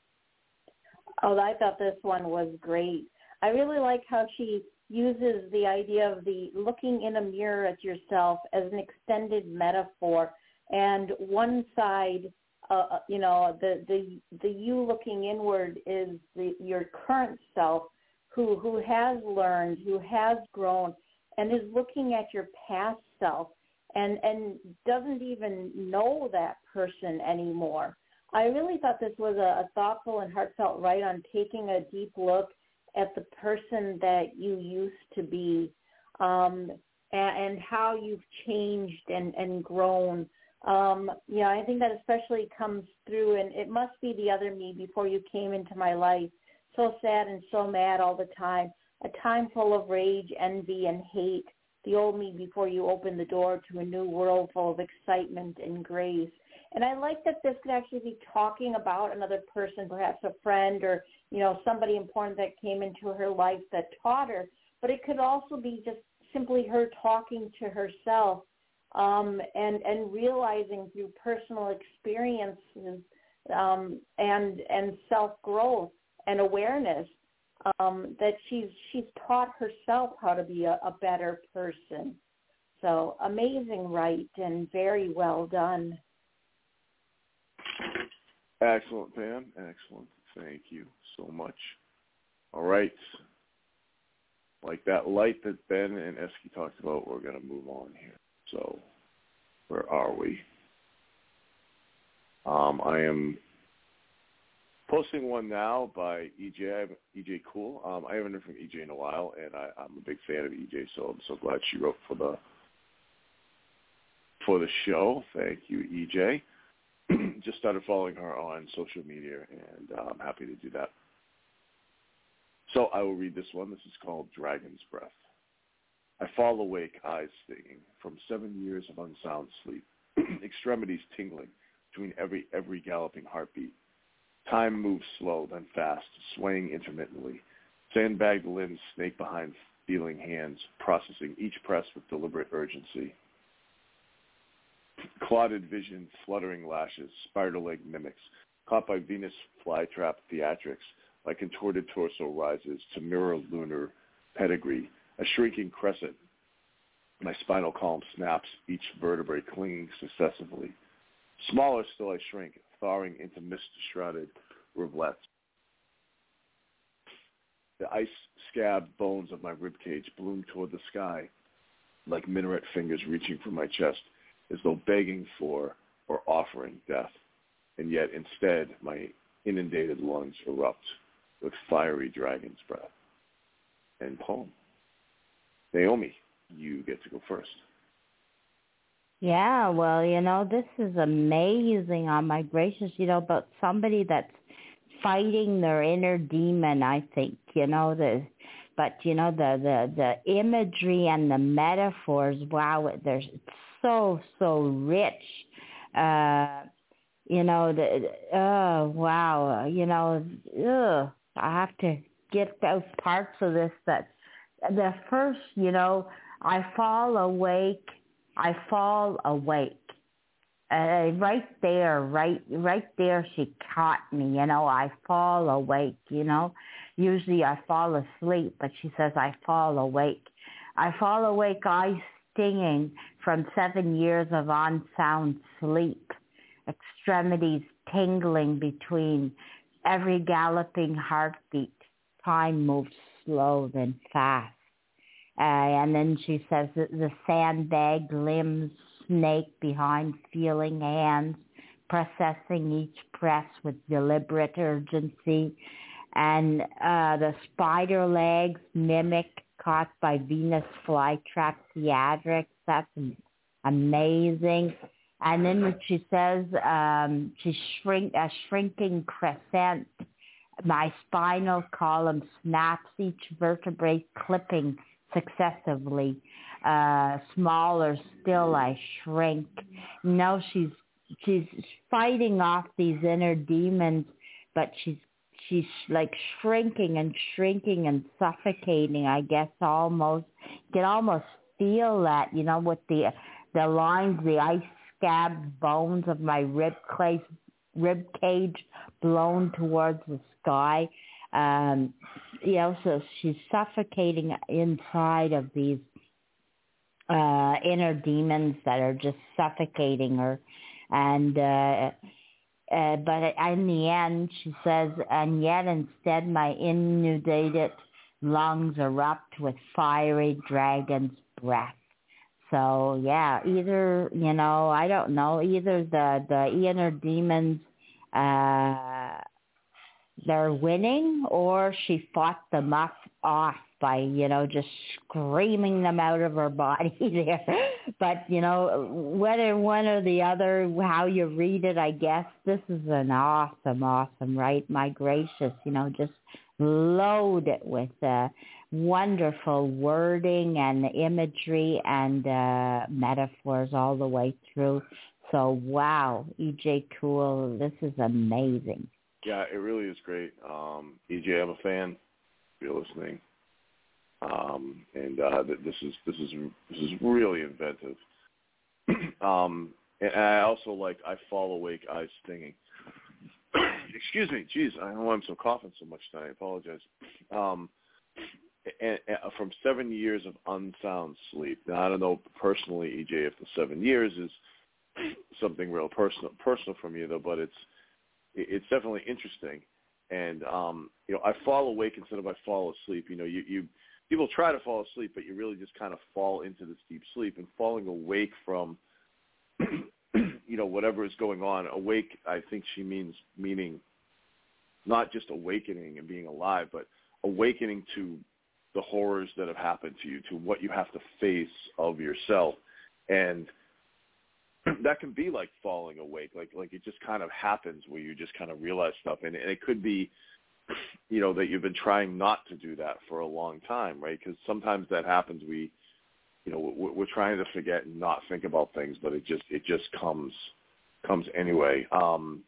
Oh, I thought this one was great. I really like how she uses the idea of the looking in a mirror at yourself as an extended metaphor, and one side. Uh, you know, the, the the you looking inward is the, your current self who, who has learned, who has grown, and is looking at your past self and, and doesn't even know that person anymore. I really thought this was a, a thoughtful and heartfelt write on taking a deep look at the person that you used to be, um, and, and how you've changed and, and grown. Um, you know, I think that especially comes through, and it must be the other me before you came into my life. So sad and so mad all the time. A time full of rage, envy, and hate. The old me before you opened the door to a new world full of excitement and grace. And I like that this could actually be talking about another person, perhaps a friend or, you know, somebody important that came into her life that taught her. But it could also be just simply her talking to herself. Um, and, and realizing through personal experiences um, and and self-growth and awareness um, that she's she's taught herself how to be a, a better person. So amazing write and very well done. Excellent, Pam. Excellent. Thank you so much. All right. Like that light that Ben and Eski talked about, we're going to move on here. So, where are we? Um, I am posting one now by E J, E J Cool. Um, I haven't heard from E J in a while, and I, I'm a big fan of E J, so I'm so glad she wrote for the for the show. Thank you, E J. Just started following her on social media, and uh, I'm happy to do that. So I will read this one. This is called Dragon's Breath. I fall awake, eyes stinging, from seven years of unsound sleep, extremities tingling between every every galloping heartbeat. Time moves slow, then fast, swaying intermittently. Sandbagged limbs snake behind feeling hands, processing each press with deliberate urgency. Clotted vision, fluttering lashes, spider-leg mimics, caught by Venus flytrap theatrics, my contorted torso rises to mirror lunar pedigree. A shrinking crescent. My spinal column snaps, each vertebrae clinging successively. Smaller still I shrink, thawing into mist-shrouded rivulets. The ice-scabbed bones of my ribcage bloom toward the sky, like minaret fingers reaching for my chest, as though begging for or offering death. And yet instead, my inundated lungs erupt with fiery dragon's breath. End poem. Naomi, you get to go first. Yeah, well, you know, this is amazing. Oh, my gracious, you know, about somebody that's fighting their inner demon, I think, you know, the, but you know the the the imagery and the metaphors. Wow, there's it's so so rich. Uh, you know the oh wow, you know ugh, I have to get those parts of this that the first, you know, I fall awake, I fall awake. Uh, right there, right, right there, she caught me, you know, I fall awake, you know. Usually I fall asleep, but she says I fall awake. I fall awake, eyes stinging from seven years of unsound sleep, extremities tingling between every galloping heartbeat. Time moves slow then fast. Uh, and then she says that the sandbag limbs snake behind feeling hands, processing each press with deliberate urgency. And uh, the spider legs mimic caught by Venus flytrap theatrics. That's amazing. And then she says um, she shrink a shrinking crescent. My spinal column snaps, each vertebrae clipping successively. Uh, smaller still, I shrink. Now she's she's fighting off these inner demons, but she's she's like shrinking and shrinking and suffocating. I guess almost you can almost feel that, you know, with the the lines, the ice scabbed bones of my rib cage, rib cage blown towards the sky. Um, you know, so she's suffocating inside of these uh, inner demons that are just suffocating her. And, uh, uh, but in the end, she says, and yet instead my inundated lungs erupt with fiery dragon's breath. So, yeah, either, you know, I don't know, either the, the inner demons, uh, they're winning, or she fought them off, off by, you know, just screaming them out of her body there. But, you know, whether one or the other, how you read it, I guess, this is an awesome, awesome, right? My gracious, you know, just load it with uh, wonderful wording and imagery and uh, metaphors all the way through. So, wow, E J Kuhl, this is amazing. Yeah, it really is great. Um, E J, I'm a fan. If you're listening, um, and uh, this is this is this is really inventive. um, and I also like I fall awake, eyes stinging. Excuse me, geez, I don't know why I'm so coughing so much tonight. I apologize. Um, and, and from seven years of unsound sleep. Now I don't know personally, E J, if the seven years is something real personal personal from you though, but it's it's definitely interesting. And, um, you know, I fall awake instead of I fall asleep. You know, you, you people try to fall asleep, but you really just kind of fall into this deep sleep. And falling awake from, you know, whatever is going on, awake, I think she means meaning not just awakening and being alive, but awakening to the horrors that have happened to you, to what you have to face of yourself. And that can be like falling awake, like like it just kind of happens where you just kind of realize stuff, and, and it could be, you know, that you've been trying not to do that for a long time, right? Because sometimes that happens. We, you know, we're, we're trying to forget and not think about things, but it just it just comes comes anyway. Um,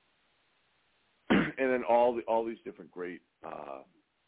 and then all the all these different great, uh,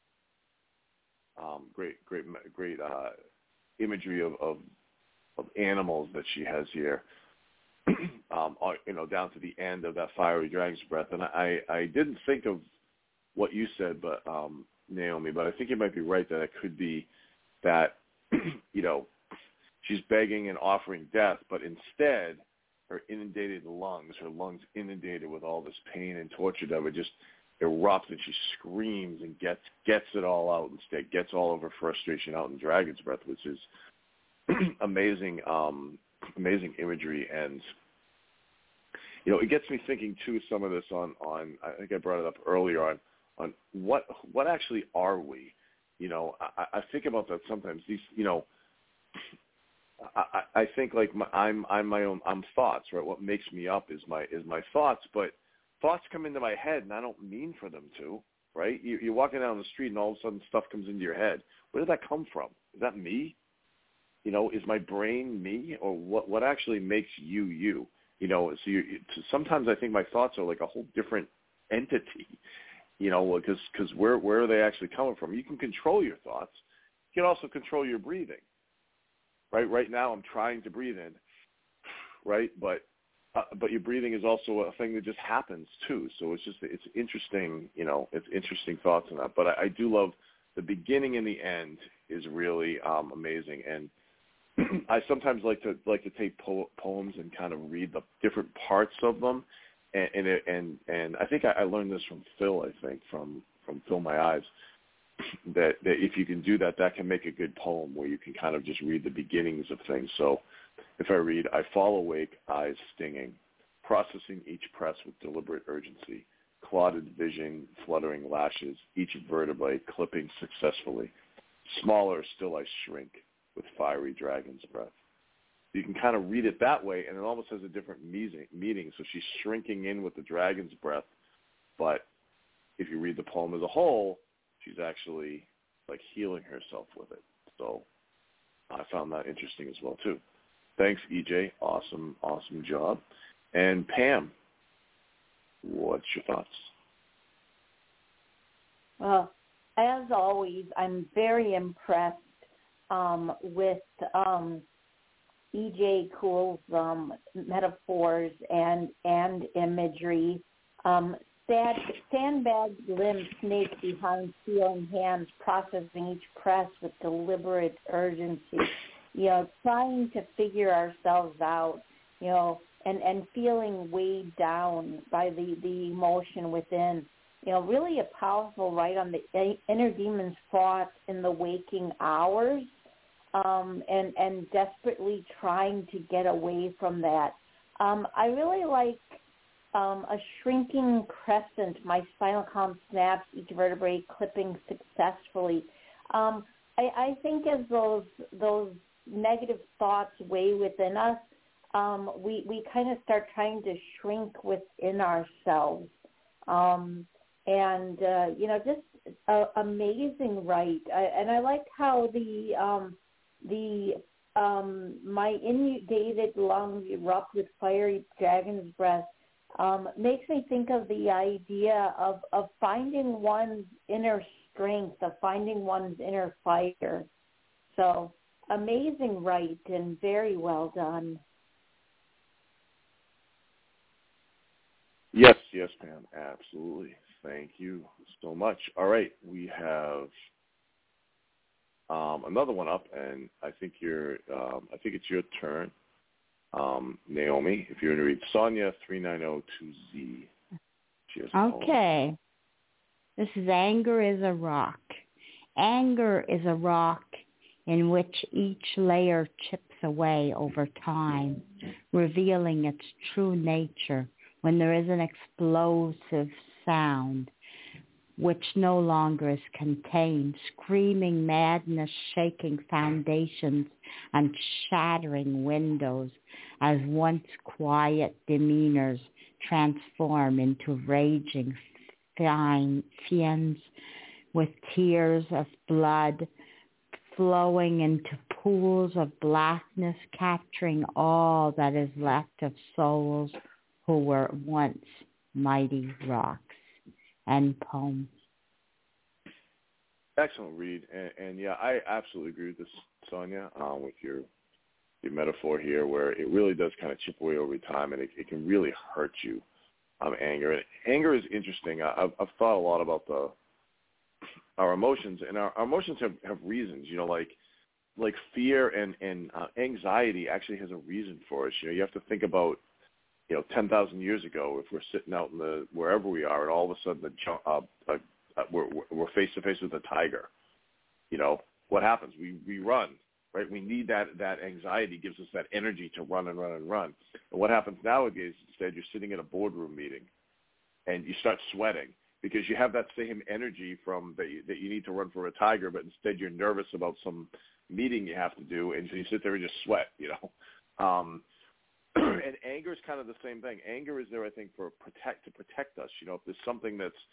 um, great great great uh, imagery of, of of animals that she has here. Um, you know, down to the end of that fiery dragon's breath. And I, I didn't think of what you said, but um, Naomi, but I think you might be right that it could be that, you know, she's begging and offering death, but instead her inundated lungs, her lungs inundated with all this pain and torture that would just erupt, and she screams and gets gets it all out instead, gets all of her frustration out in dragon's breath, which is amazing, um, amazing imagery. And you know, it gets me thinking too. Some of this on, on I think I brought it up earlier on on what what actually are we? You know, I, I think about that sometimes. These, you know, I, I think like my, I'm I'm my own I'm thoughts, right? What makes me up is my is my thoughts, but thoughts come into my head and I don't mean for them to, right? You, you're walking down the street and all of a sudden stuff comes into your head. Where did that come from? Is that me? You know, is my brain me, or what? What actually makes you you? You know, so you, sometimes I think my thoughts are like a whole different entity. You know, because because where where are they actually coming from? You can control your thoughts. You can also control your breathing. Right. Right now, I'm trying to breathe in. Right, but uh, but your breathing is also a thing that just happens too. So it's just it's interesting. You know, it's interesting thoughts on that. But I, I do love the beginning and the end is really um, amazing. And I sometimes like to like to take po- poems and kind of read the different parts of them, and and it, and, and I think I, I learned this from Phil. I think from from Fill My Eyes, that that if you can do that, that can make a good poem where you can kind of just read the beginnings of things. So if I read, I fall awake, eyes stinging, processing each press with deliberate urgency, clotted vision, fluttering lashes, each vertebrae clipping successfully. Smaller still I shrink, with fiery dragon's breath. You can kind of read it that way, and it almost has a different meaning. So she's shrinking in with the dragon's breath, but if you read the poem as a whole, she's actually like healing herself with it. So I found that interesting as well too. Thanks, E J. Awesome, awesome job. And Pam, what's your thoughts? Well, as always, I'm very impressed Um, with um, E J Kuhl's um, metaphors and and imagery. Um, sad, sandbagged limbs, snake behind feeling hands, processing each press with deliberate urgency. You know, trying to figure ourselves out. You know, and, and feeling weighed down by the, the emotion within. You know, really a powerful right on the inner demons fought in the waking hours. Um, and, and desperately trying to get away from that. Um, I really like um, a shrinking crescent, my spinal column snaps, each vertebrae clipping successfully. Um, I, I think as those those negative thoughts weigh within us, um, we, we kind of start trying to shrink within ourselves. Um, and, uh, you know, just uh, amazing, right? I, and I like how the... Um, The um, my inundated lungs erupt with fiery dragon's breath um, makes me think of the idea of, of finding one's inner strength, of finding one's inner fire. So amazing, right, and very well done. Yes, yes, Pam, absolutely. Thank you so much. All right, we have Um, another one up, and I think you're. Um, I think it's your turn, um, Naomi. If you're going to read Sonia three nine zero two Z. Okay. This is Anger is a Rock. Anger is a rock in which each layer chips away over time, revealing its true nature when there is an explosive sound which no longer is contained, screaming madness, shaking foundations and shattering windows as once quiet demeanors transform into raging fiends with tears of blood flowing into pools of blackness, capturing all that is left of souls who were once mighty rocks. And poem. Excellent read, and, and yeah, I absolutely agree with this, Sonia, um, with your your metaphor here, where it really does kind of chip away over time, and it, it can really hurt you. Um, anger, and anger is interesting. I, I've, I've thought a lot about the our emotions, and our, our emotions have, have reasons. You know, like like fear and and uh, anxiety actually has a reason for us. You know, you have to think about. You know, ten thousand years ago, if we're sitting out in the wherever we are, and all of a sudden the, uh, uh, uh, we're we're face to face with a tiger, you know, what happens? We we run, right? We need that that anxiety gives us that energy to run and run and run. And what happens nowadays? Instead, you're sitting in a boardroom meeting, and you start sweating because you have that same energy from that you, that you need to run for a tiger, but instead you're nervous about some meeting you have to do, and so you sit there and just sweat, you know. Um, And anger is kind of the same thing. Anger is there, I think, for protect to protect us. You know, if there's something that's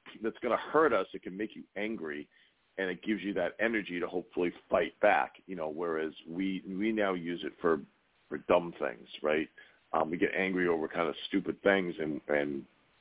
that's going to hurt us, it can make you angry, and it gives you that energy to hopefully fight back. You know, whereas we we now use it for for dumb things, right? Um, we get angry over kind of stupid things, and and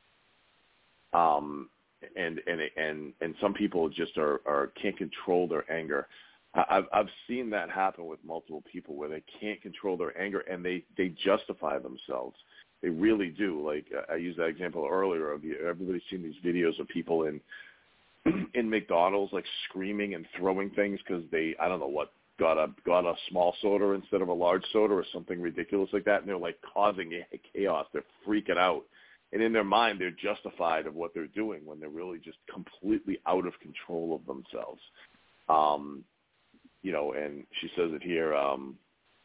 um and and and and some people just are, are can't control their anger. I've I've seen that happen with multiple people where they can't control their anger and they, they justify themselves. They really do. Like I used that example earlier of you. Everybody's seen these videos of people in in McDonald's like screaming and throwing things because they I don't know what got a got a small soda instead of a large soda or something ridiculous like that, and they're like causing chaos. They're freaking out, and in their mind they're justified of what they're doing when they're really just completely out of control of themselves. Um, you know, and she says it here. Um,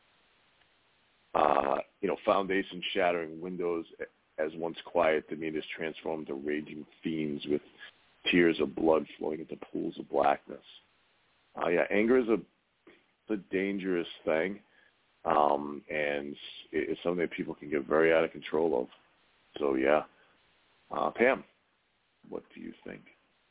uh, you know, foundation shattering, windows as once quiet demeanors transformed to raging fiends with tears of blood flowing into pools of blackness. Uh, yeah, anger is a a dangerous thing, um, and it's something that people can get very out of control of. So, yeah. Uh, Pam, what do you think?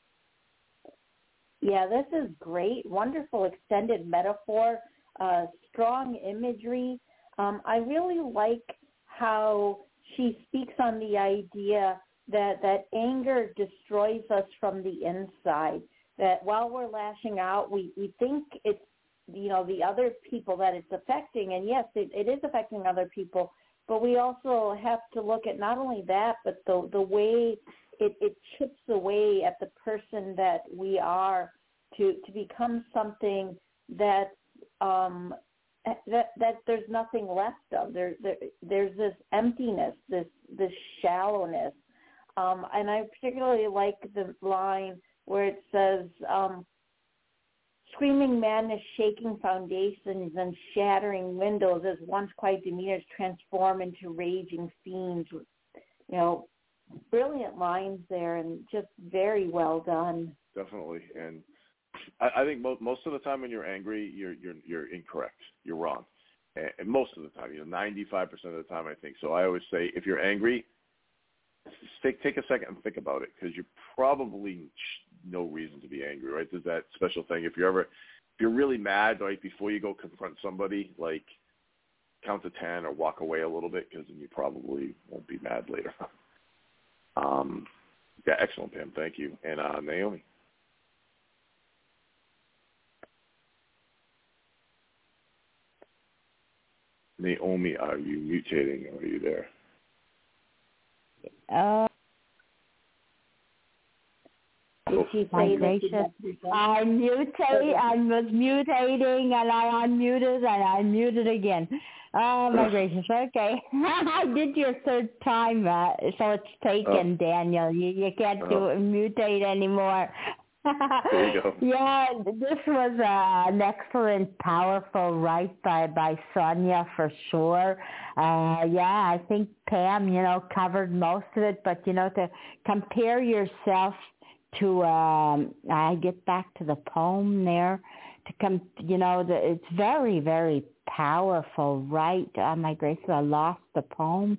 Yeah, this is great. Wonderful extended metaphor, uh, strong imagery. Um, I really like how she speaks on the idea that, that anger destroys us from the inside, that while we're lashing out, we, we think it's you know, the other people that it's affecting. And yes, it, it is affecting other people, but we also have to look at not only that, but the the way it, it chips away at the person that we are to, to become something that, um, that, that there's nothing left of. There, there, there's this emptiness, this, this shallowness. Um, and I particularly like the line where it says, um, screaming madness, shaking foundations and shattering windows as once quiet demeanors transform into raging fiends. You know, brilliant lines there and just very well done. Definitely. And I, I think most, most of the time when you're angry, you're you're you're incorrect. You're wrong. And, and most of the time, you know, ninety-five percent of the time, I think. So I always say, if you're angry, take take a second and think about it, because you're probably no reason to be angry, right? There's that special thing. If you're ever, if you're really mad, like before you go confront somebody, like count to ten or walk away a little bit, because then you probably won't be mad later. um, yeah, excellent, Pam. Thank you. And uh, Naomi. Naomi, are you mutating? Or are you there? Uh, Did she my say gracious. that she I mutate, I was mutating, and I unmuted, and I muted again. Oh, my gracious. Okay. I did your third time, uh, so it's taken, oh. Daniel. You, you can't oh. do mutate anymore. There you go. Yeah, this was uh, an excellent, powerful write by, by Sonia for sure. Uh, yeah, I think Pam, you know, covered most of it, but, you know, to compare yourself to, um, I get back to the poem there, to come, you know, the, it's very, very powerful, right? Oh, my grace, I lost the poem.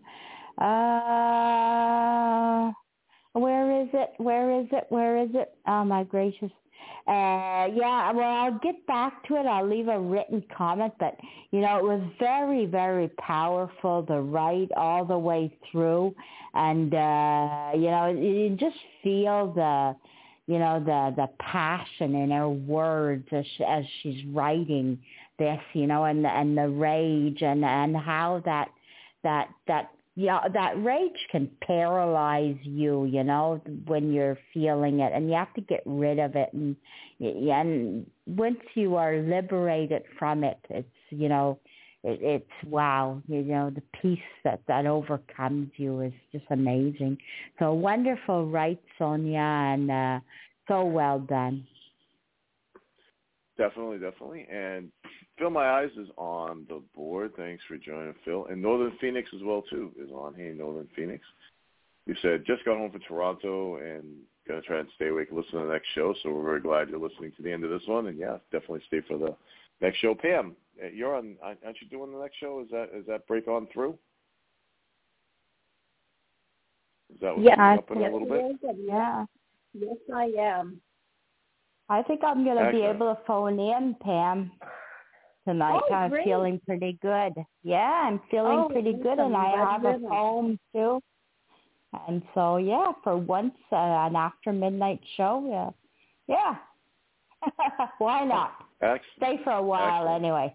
Uh... Where is it? Where is it? Where is it? Oh, my gracious. Uh, yeah, well, I'll get back to it. I'll leave a written comment, but, you know, it was very, very powerful to write all the way through. And, uh, you know, you just feel the, you know, the, the passion in her words as, she, as she's writing this, you know, and, and the rage and, and how that, that, that, yeah, that rage can paralyze you, you know, when you're feeling it, and you have to get rid of it. And, and once you are liberated from it, it's, you know, it, it's wow, you know, the peace that, that overcomes you is just amazing. So wonderful, right, Sonia, and uh, so well done. Definitely, definitely. And Phil My Eyes is on the board. Thanks for joining, Phil. And Northern Phoenix as well, too, is on. Hey, Northern Phoenix. You said, just got home from Toronto and going to try and stay awake and listen to the next show. So we're very glad you're listening to the end of this one. And, yeah, definitely stay for the next show. Pam, you're on. Aren't you doing the next show? Is that is that break on through? Is that what's yeah, coming up in yeah, a little bit? Yeah. Yes, I am. I think I'm going to be Excellent. able to phone in, Pam, tonight. Oh, I'm great. feeling pretty good. Yeah, I'm feeling Oh, pretty good, and awesome. I Glad have to a hear that. poem, too. And so, yeah, for once, uh, an after midnight show, yeah. Yeah. Why not? Excellent. Stay for a while Excellent. anyway.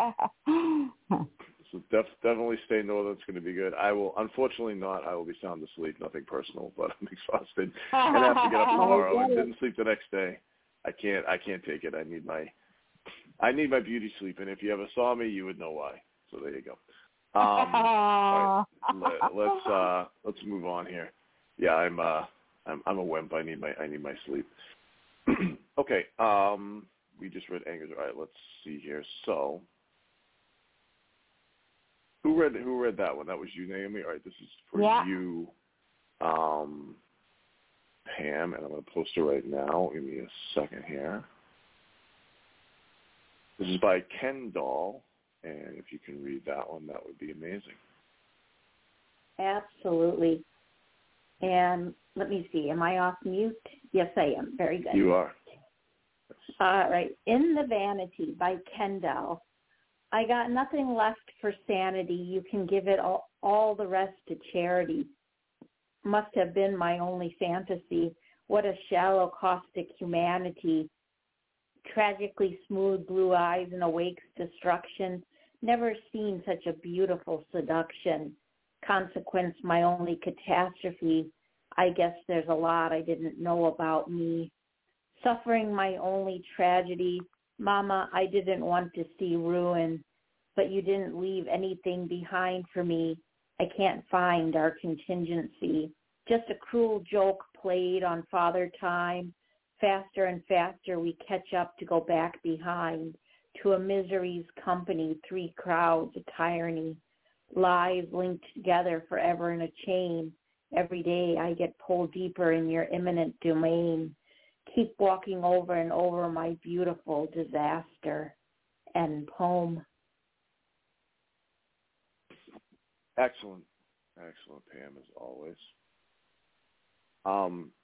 So def- definitely stay northern. It's going to be good. I will, unfortunately not. I will be sound asleep. Nothing personal, but I'm exhausted and I have to get up tomorrow and didn't sleep the next day. I can't. I can't take it. I need my. I need my beauty sleep, and if you ever saw me, you would know why. So there you go. Um, all right, let, let's uh, let's move on here. Yeah, I'm uh, I'm I'm a wimp. I need my I need my sleep. Okay. Um, we just read Angers. All right. Let's see here. So. Who read who read that one? That was you, Naomi. All right, this is for yeah. you, um, Pam, and I'm going to post it right now. Give me a second here. This is by Ken Dahl, and if you can read that one, that would be amazing. Absolutely. And let me see. Am I off mute? Yes, I am. Very good. You are. All right. In the Vanity by Ken Dahl. I got nothing left for sanity. You can give it all, all the rest to charity. Must have been my only fantasy. What a shallow, caustic humanity. Tragically smooth blue eyes and awakes destruction. Never seen such a beautiful seduction. Consequence, my only catastrophe. I guess there's a lot I didn't know about me. Suffering, my only tragedy. Mama, I didn't want to see ruin, but you didn't leave anything behind for me. I can't find our contingency. Just a cruel joke played on Father Time. Faster and faster we catch up to go back behind to a misery's company, three crowds, a tyranny. Lives linked together forever in a chain. Every day I get pulled deeper in your imminent domain. Keep walking over and over my beautiful disaster. End poem. Excellent. Excellent, Pam, as always. Um,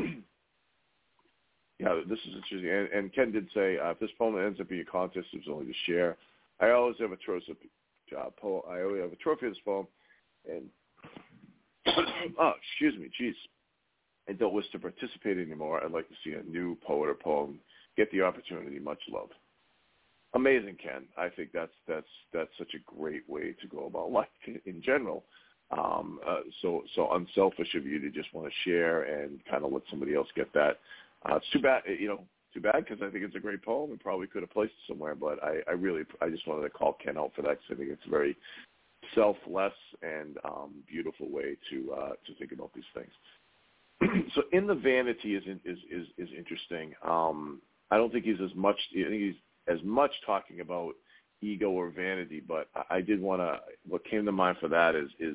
yeah, this is interesting. And, and Ken did say, uh, if this poem ends up being a contest, it's only to share. I always have a trophy. Uh, po- I always have a trophy of this poem. And oh, excuse me, jeez. I don't wish to participate anymore. I'd like to see a new poet or poem get the opportunity. Much love. Amazing, Ken. I think that's that's that's such a great way to go about life in general. Um, uh, so so unselfish of you to just want to share and kind of let somebody else get that. Uh, it's too bad, you know, too bad because I think it's a great poem and probably could have placed it somewhere. But I, I really I just wanted to call Ken out for that because I think it's a very selfless and um, beautiful way to uh, to think about these things. So in the Vanity is is is, is interesting. Um, I don't think he's as much. I think he's as much talking about ego or vanity, but I, I did want to. What came to mind for that is is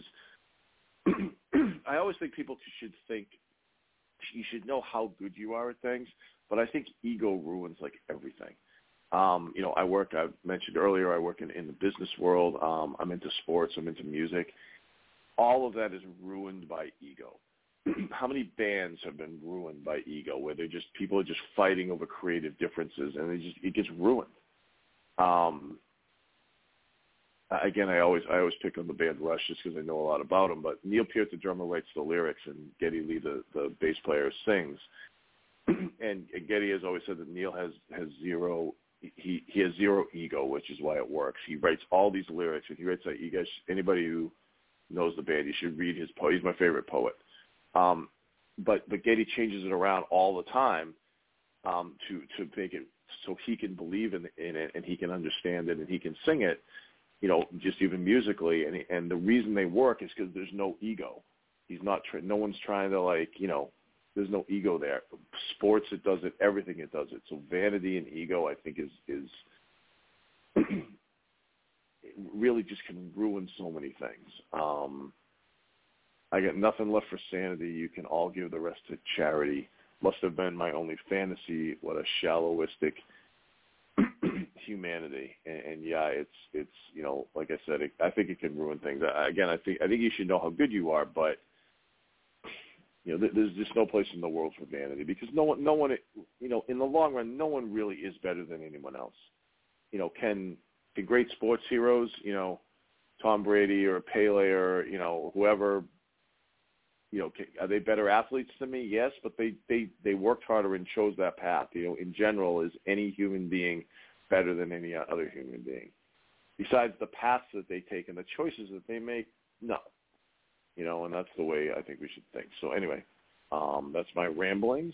I always think people should think you should know how good you are at things, but I think ego ruins like everything. Um, you know, I work. I mentioned earlier. I work in, in the business world. Um, I'm into sports. I'm into music. All of that is ruined by ego. How many bands have been ruined by ego, where they're just people are just fighting over creative differences, and it just it gets ruined. Um, again, I always I always pick on the band Rush just because I know a lot about them. But Neil Peart, the drummer, writes the lyrics, and Geddy Lee, the, the bass player, sings. And Geddy has always said that Neil has has zero. He he has zero ego, which is why it works. He writes all these lyrics, and he writes like you guys. Anybody who knows the band, you should read his poem. He's my favorite poet. Um, but but Geddy changes it around all the time um, to to make it so he can believe in, in it and he can understand it and he can sing it, you know, just even musically. And and the reason they work is because there's no ego. He's not tra- no one's trying to like you know. There's no ego there. Sports, it does it. Everything, it does it. So vanity and ego, I think, is is it really just can ruin so many things. Um, I got nothing left for sanity. You can all give the rest to charity. Must have been my only fantasy. What a shallowistic humanity. And, and yeah, it's it's you know, like I said, it, I think it can ruin things. I, again, I think I think you should know how good you are, but You know, there's just no place in the world for vanity because no one, no one, you know, in the long run, no one really is better than anyone else. You know, can the great sports heroes, you know, Tom Brady or Pele or, you know, whoever, you know, are they better athletes than me? Yes, but they, they, they worked harder and chose that path. You know, in general, is any human being better than any other human being? Besides the paths that they take and the choices that they make, no. You know, and that's the way I think we should think. So anyway, um, that's my ramblings.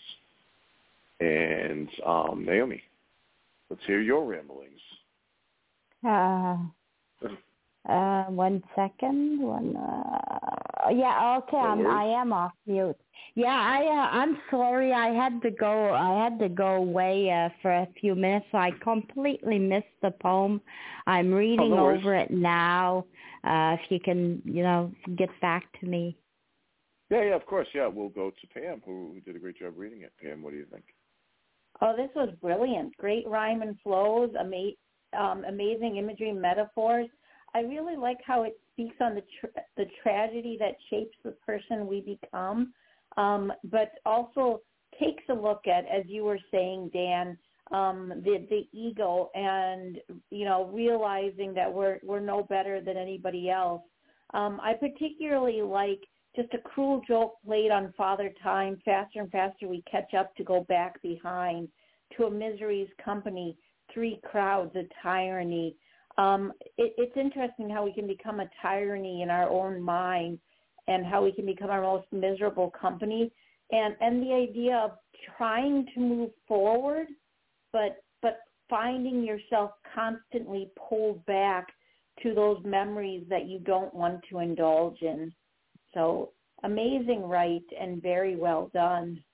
And um, Naomi, let's hear your ramblings. Uh, uh, one second. One. Uh, yeah. Okay. I'm, I am off mute. Yeah. I. Uh, I'm sorry. I had to go. I had to go away uh, for a few minutes. So I completely missed the poem. I'm reading oh, no over it now. Uh, if you can, you know, get back to me. Yeah. Yeah. Of course. Yeah. We'll go to Pam, who, who did a great job reading it. Pam, what do you think? Oh, this was brilliant. Great rhyme and flows. Ama- um, amazing imagery, metaphors. I really like how it speaks on the tra- the tragedy that shapes the person we become, um, but also takes a look at, as you were saying, Dan, um, the the ego and, you know, realizing that we're we're no better than anybody else. Um, I particularly like just a cruel joke played on Father Time. Faster and faster we catch up to go back behind to a misery's company. Three crowds, a tyranny. Um, it, it's interesting how we can become a tyranny in our own mind and how we can become our most miserable company. And, and the idea of trying to move forward, but but finding yourself constantly pulled back to those memories that you don't want to indulge in. So amazing right and very well done.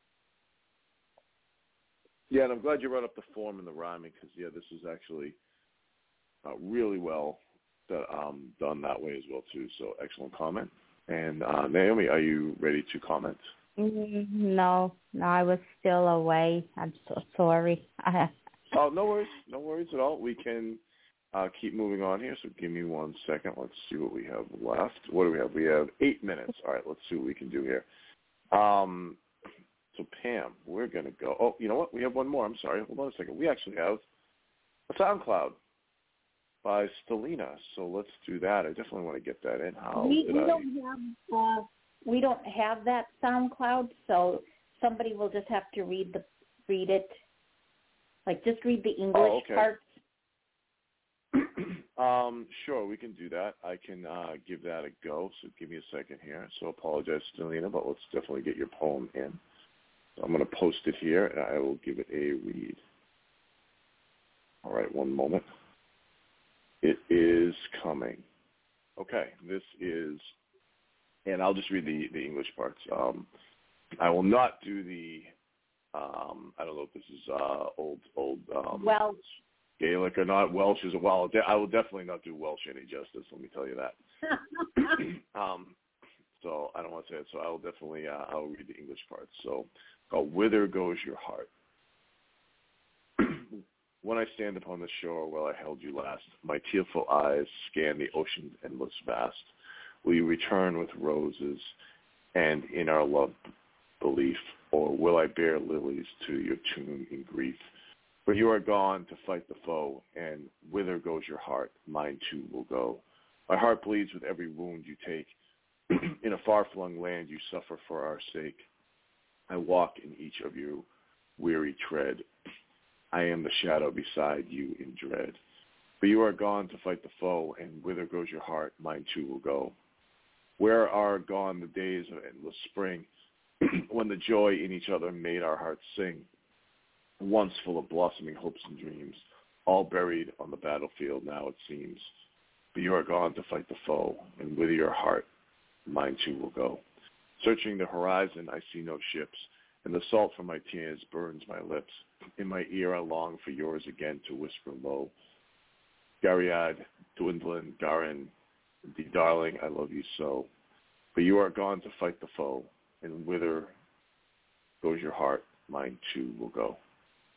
Yeah, and I'm glad you brought up the form and the rhyming because, yeah, this is actually uh, really well um, done that way as well, too. So excellent comment. And uh, Naomi, are you ready to comment? No, no, I was still away. I'm so sorry. Oh, no worries. No worries at all. We can uh, keep moving on here, so give me one second. Let's see what we have left. What do we have? We have eight minutes. All right, let's see what we can do here. Um, so, Pam, we're going to go. Oh, you know what? We have one more. I'm sorry. Hold on a second. We actually have a SoundCloud by Stelina, so let's do that. I definitely want to get that in. How we, did we I... don't have uh, we don't have that SoundCloud, so somebody will just have to read the read it. Like, just read the English oh, okay. parts. um, sure, we can do that. I can uh, give that a go, so give me a second here. So apologize, Stelina, but let's definitely get your poem in. So I'm going to post it here, and I will give it a read. All right, one moment. It is coming. Okay, this is, and I'll just read the, the English parts. Um, I will not do the, um, I don't know if this is uh, old, old um, Welsh. Gaelic or not. Welsh is a well. I will definitely not do Welsh any justice. Let me tell you that. um, so I don't want to say it. So I will definitely. Uh, I will read the English parts. So, called "Whither Goes Your Heart." When I stand upon the shore where I held you last, my tearful eyes scan the ocean's endless vast. Will you return with roses and in our love belief, or will I bear lilies to your tomb in grief? For you are gone to fight the foe, and whither goes your heart, mine too will go. My heart bleeds with every wound you take. In a far-flung land you suffer for our sake. I walk in each of your weary tread. I am the shadow beside you in dread. For you are gone to fight the foe, and whither goes your heart, mine too will go. Where are gone the days of endless spring, when the joy in each other made our hearts sing? Once full of blossoming hopes and dreams, all buried on the battlefield now it seems. But you are gone to fight the foe, and with your heart, mine too will go. Searching the horizon, I see no ships, and the salt from my tears burns my lips. In my ear I long for yours again to whisper low. Gariad, Dwindlin, Garin, the darling, I love you so. But you are gone to fight the foe, and whither goes your heart, mine too will go.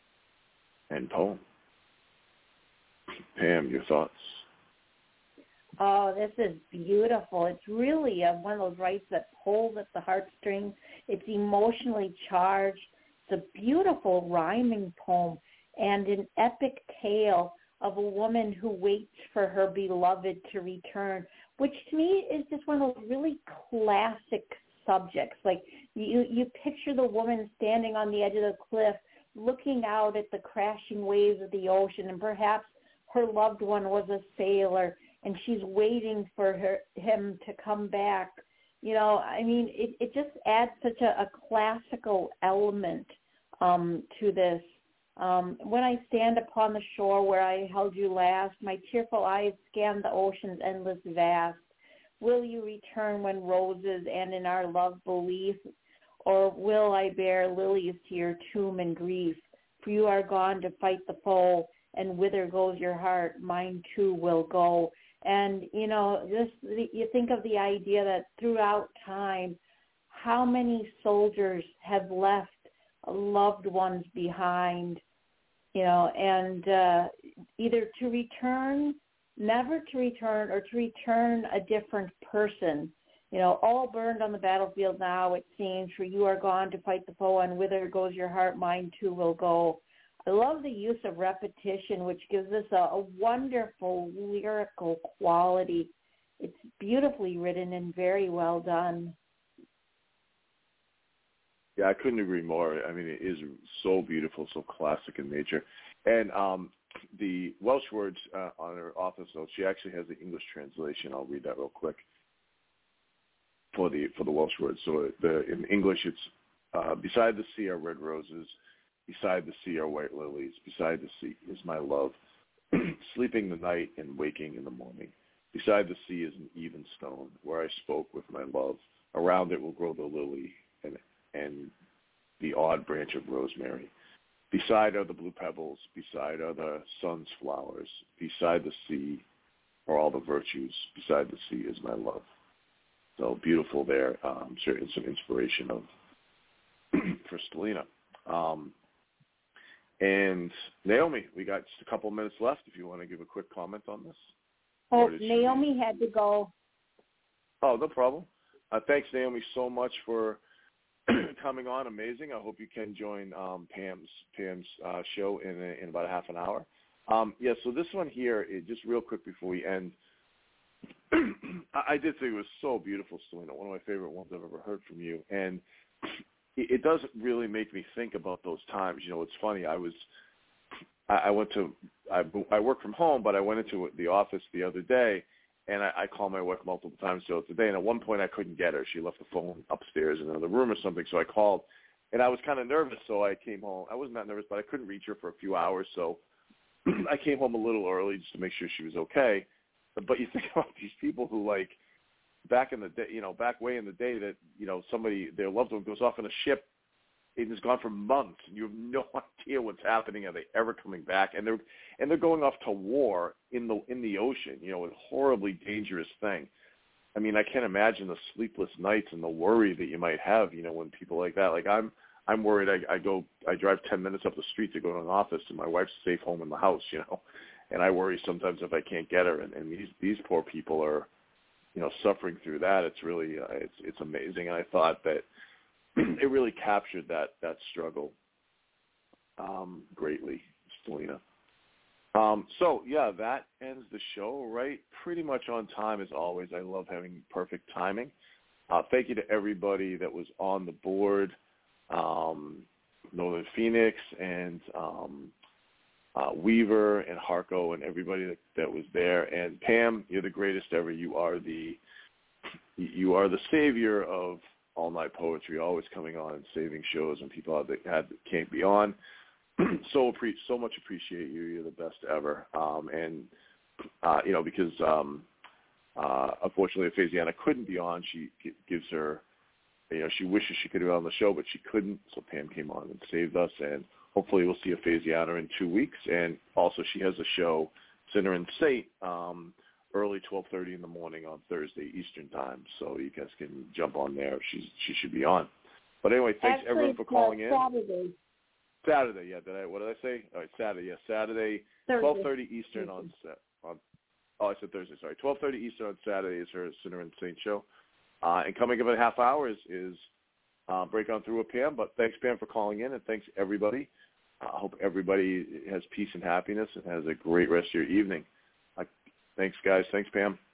End poem. Pam, your thoughts? Oh, this is beautiful. It's really a, one of those rights that pulls at the heartstrings. It's emotionally charged. It's a beautiful rhyming poem and an epic tale of a woman who waits for her beloved to return, which to me is just one of those really classic subjects. Like you, you picture the woman standing on the edge of the cliff looking out at the crashing waves of the ocean, and perhaps her loved one was a sailor and she's waiting for her, him to come back. You know, I mean, it, it just adds such a, a classical element um, to this. Um, when I stand upon the shore where I held you last, my tearful eyes scan the ocean's endless vast. Will you return when roses and in our love belief, or will I bear lilies to your tomb in grief? For you are gone to fight the foe, and whither goes your heart, mine too will go. And, you know, just you think of the idea that throughout time, how many soldiers have left loved ones behind, you know, and uh, either to return, never to return, or to return a different person. You know, all burned on the battlefield now, it seems, for you are gone to fight the foe, and whither goes your heart, mine too will go. I love the use of repetition, which gives us a, a wonderful lyrical quality. It's beautifully written and very well done. Yeah, I couldn't agree more. I mean, it is so beautiful, so classic in nature. And um, the Welsh words uh, on her office note, she actually has the English translation. I'll read that real quick for the for the Welsh words. So the, in English, it's uh, beside the sea are red roses. Beside the sea are white lilies. Beside the sea is my love, sleeping the night and waking in the morning. Beside the sea is an even stone where I spoke with my love. Around it will grow the lily and and the odd branch of rosemary. Beside are the blue pebbles. Beside are the sun's flowers. Beside the sea are all the virtues. Beside the sea is my love. So beautiful there. Um, certainly some inspiration of for Stelina. Um, And Naomi, we got just a couple minutes left if you want to give a quick comment on this. Oh, Naomi had to go. Oh, no problem. Uh, thanks, Naomi, so much for coming on. Amazing. I hope you can join um, Pam's Pam's uh, show in, a, in about a half an hour. Um, yeah, so this one here, it, just real quick before we end, I, I did think it was so beautiful, Stelina, one of my favorite ones I've ever heard from you. And it doesn't really make me think about those times. You know, it's funny. I was, I went to, I, I work from home, but I went into the office the other day, and I, I called my wife multiple times throughout the day. And at one point, I couldn't get her. She left the phone upstairs in another room or something. So I called, and I was kind of nervous. So I came home. I wasn't that nervous, but I couldn't reach her for a few hours. So I came home a little early just to make sure she was okay. But, but you think about these people who like. Back in the day, you know, back way in the day that, you know, somebody, their loved one goes off on a ship and is gone for months and you have no idea what's happening. Are they ever coming back? And they're, and they're going off to war in the, in the ocean, you know, a horribly dangerous thing. I mean, I can't imagine the sleepless nights and the worry that you might have, you know, when people like that, like I'm, I'm worried. I, I go, I drive ten minutes up the street to go to an office and my wife's safe home in the house, you know, and I worry sometimes if I can't get her. And, and these, these poor people are, you know, suffering through that. It's really, uh, it's it's amazing. And I thought that it really captured that that struggle um, greatly, Stelina. Um, so, yeah, that ends the show, right? Pretty much on time as always. I love having perfect timing. Uh, thank you to everybody that was on the board, um, Northern Phoenix and um, Uh, Weaver and Harco and everybody that, that was there. And Pam, you're the greatest ever. You are the you are the savior of all night poetry, always coming on and saving shows when people had, had can't be on. so appre- so much appreciate you. You're the best ever. Um, and uh, you know, because um, uh, unfortunately, if Faziana couldn't be on, she g- gives her, you know, she wishes she could have been on the show, but she couldn't. So Pam came on and saved us. And hopefully we'll see a Faziana in two weeks. And also she has a show, Sinner and Sate, um, early twelve thirty in the morning on Thursday Eastern time. So you guys can jump on there. She's, she should be on. But anyway, thanks Actually, everyone for calling uh, in. Saturday. Saturday, yeah. Did I, what did I say? All right, Saturday, yeah. Saturday, twelve thirty Eastern on set. On, Oh, I said Thursday. Sorry, twelve thirty Eastern on Saturday is her Sinner and Saint show. Uh, and coming up in a half hour is, is uh, Break On Through with Pam. But thanks, Pam, for calling in, and thanks, everybody. I uh, hope everybody has peace and happiness and has a great rest of your evening. Uh, thanks, guys. Thanks, Pam.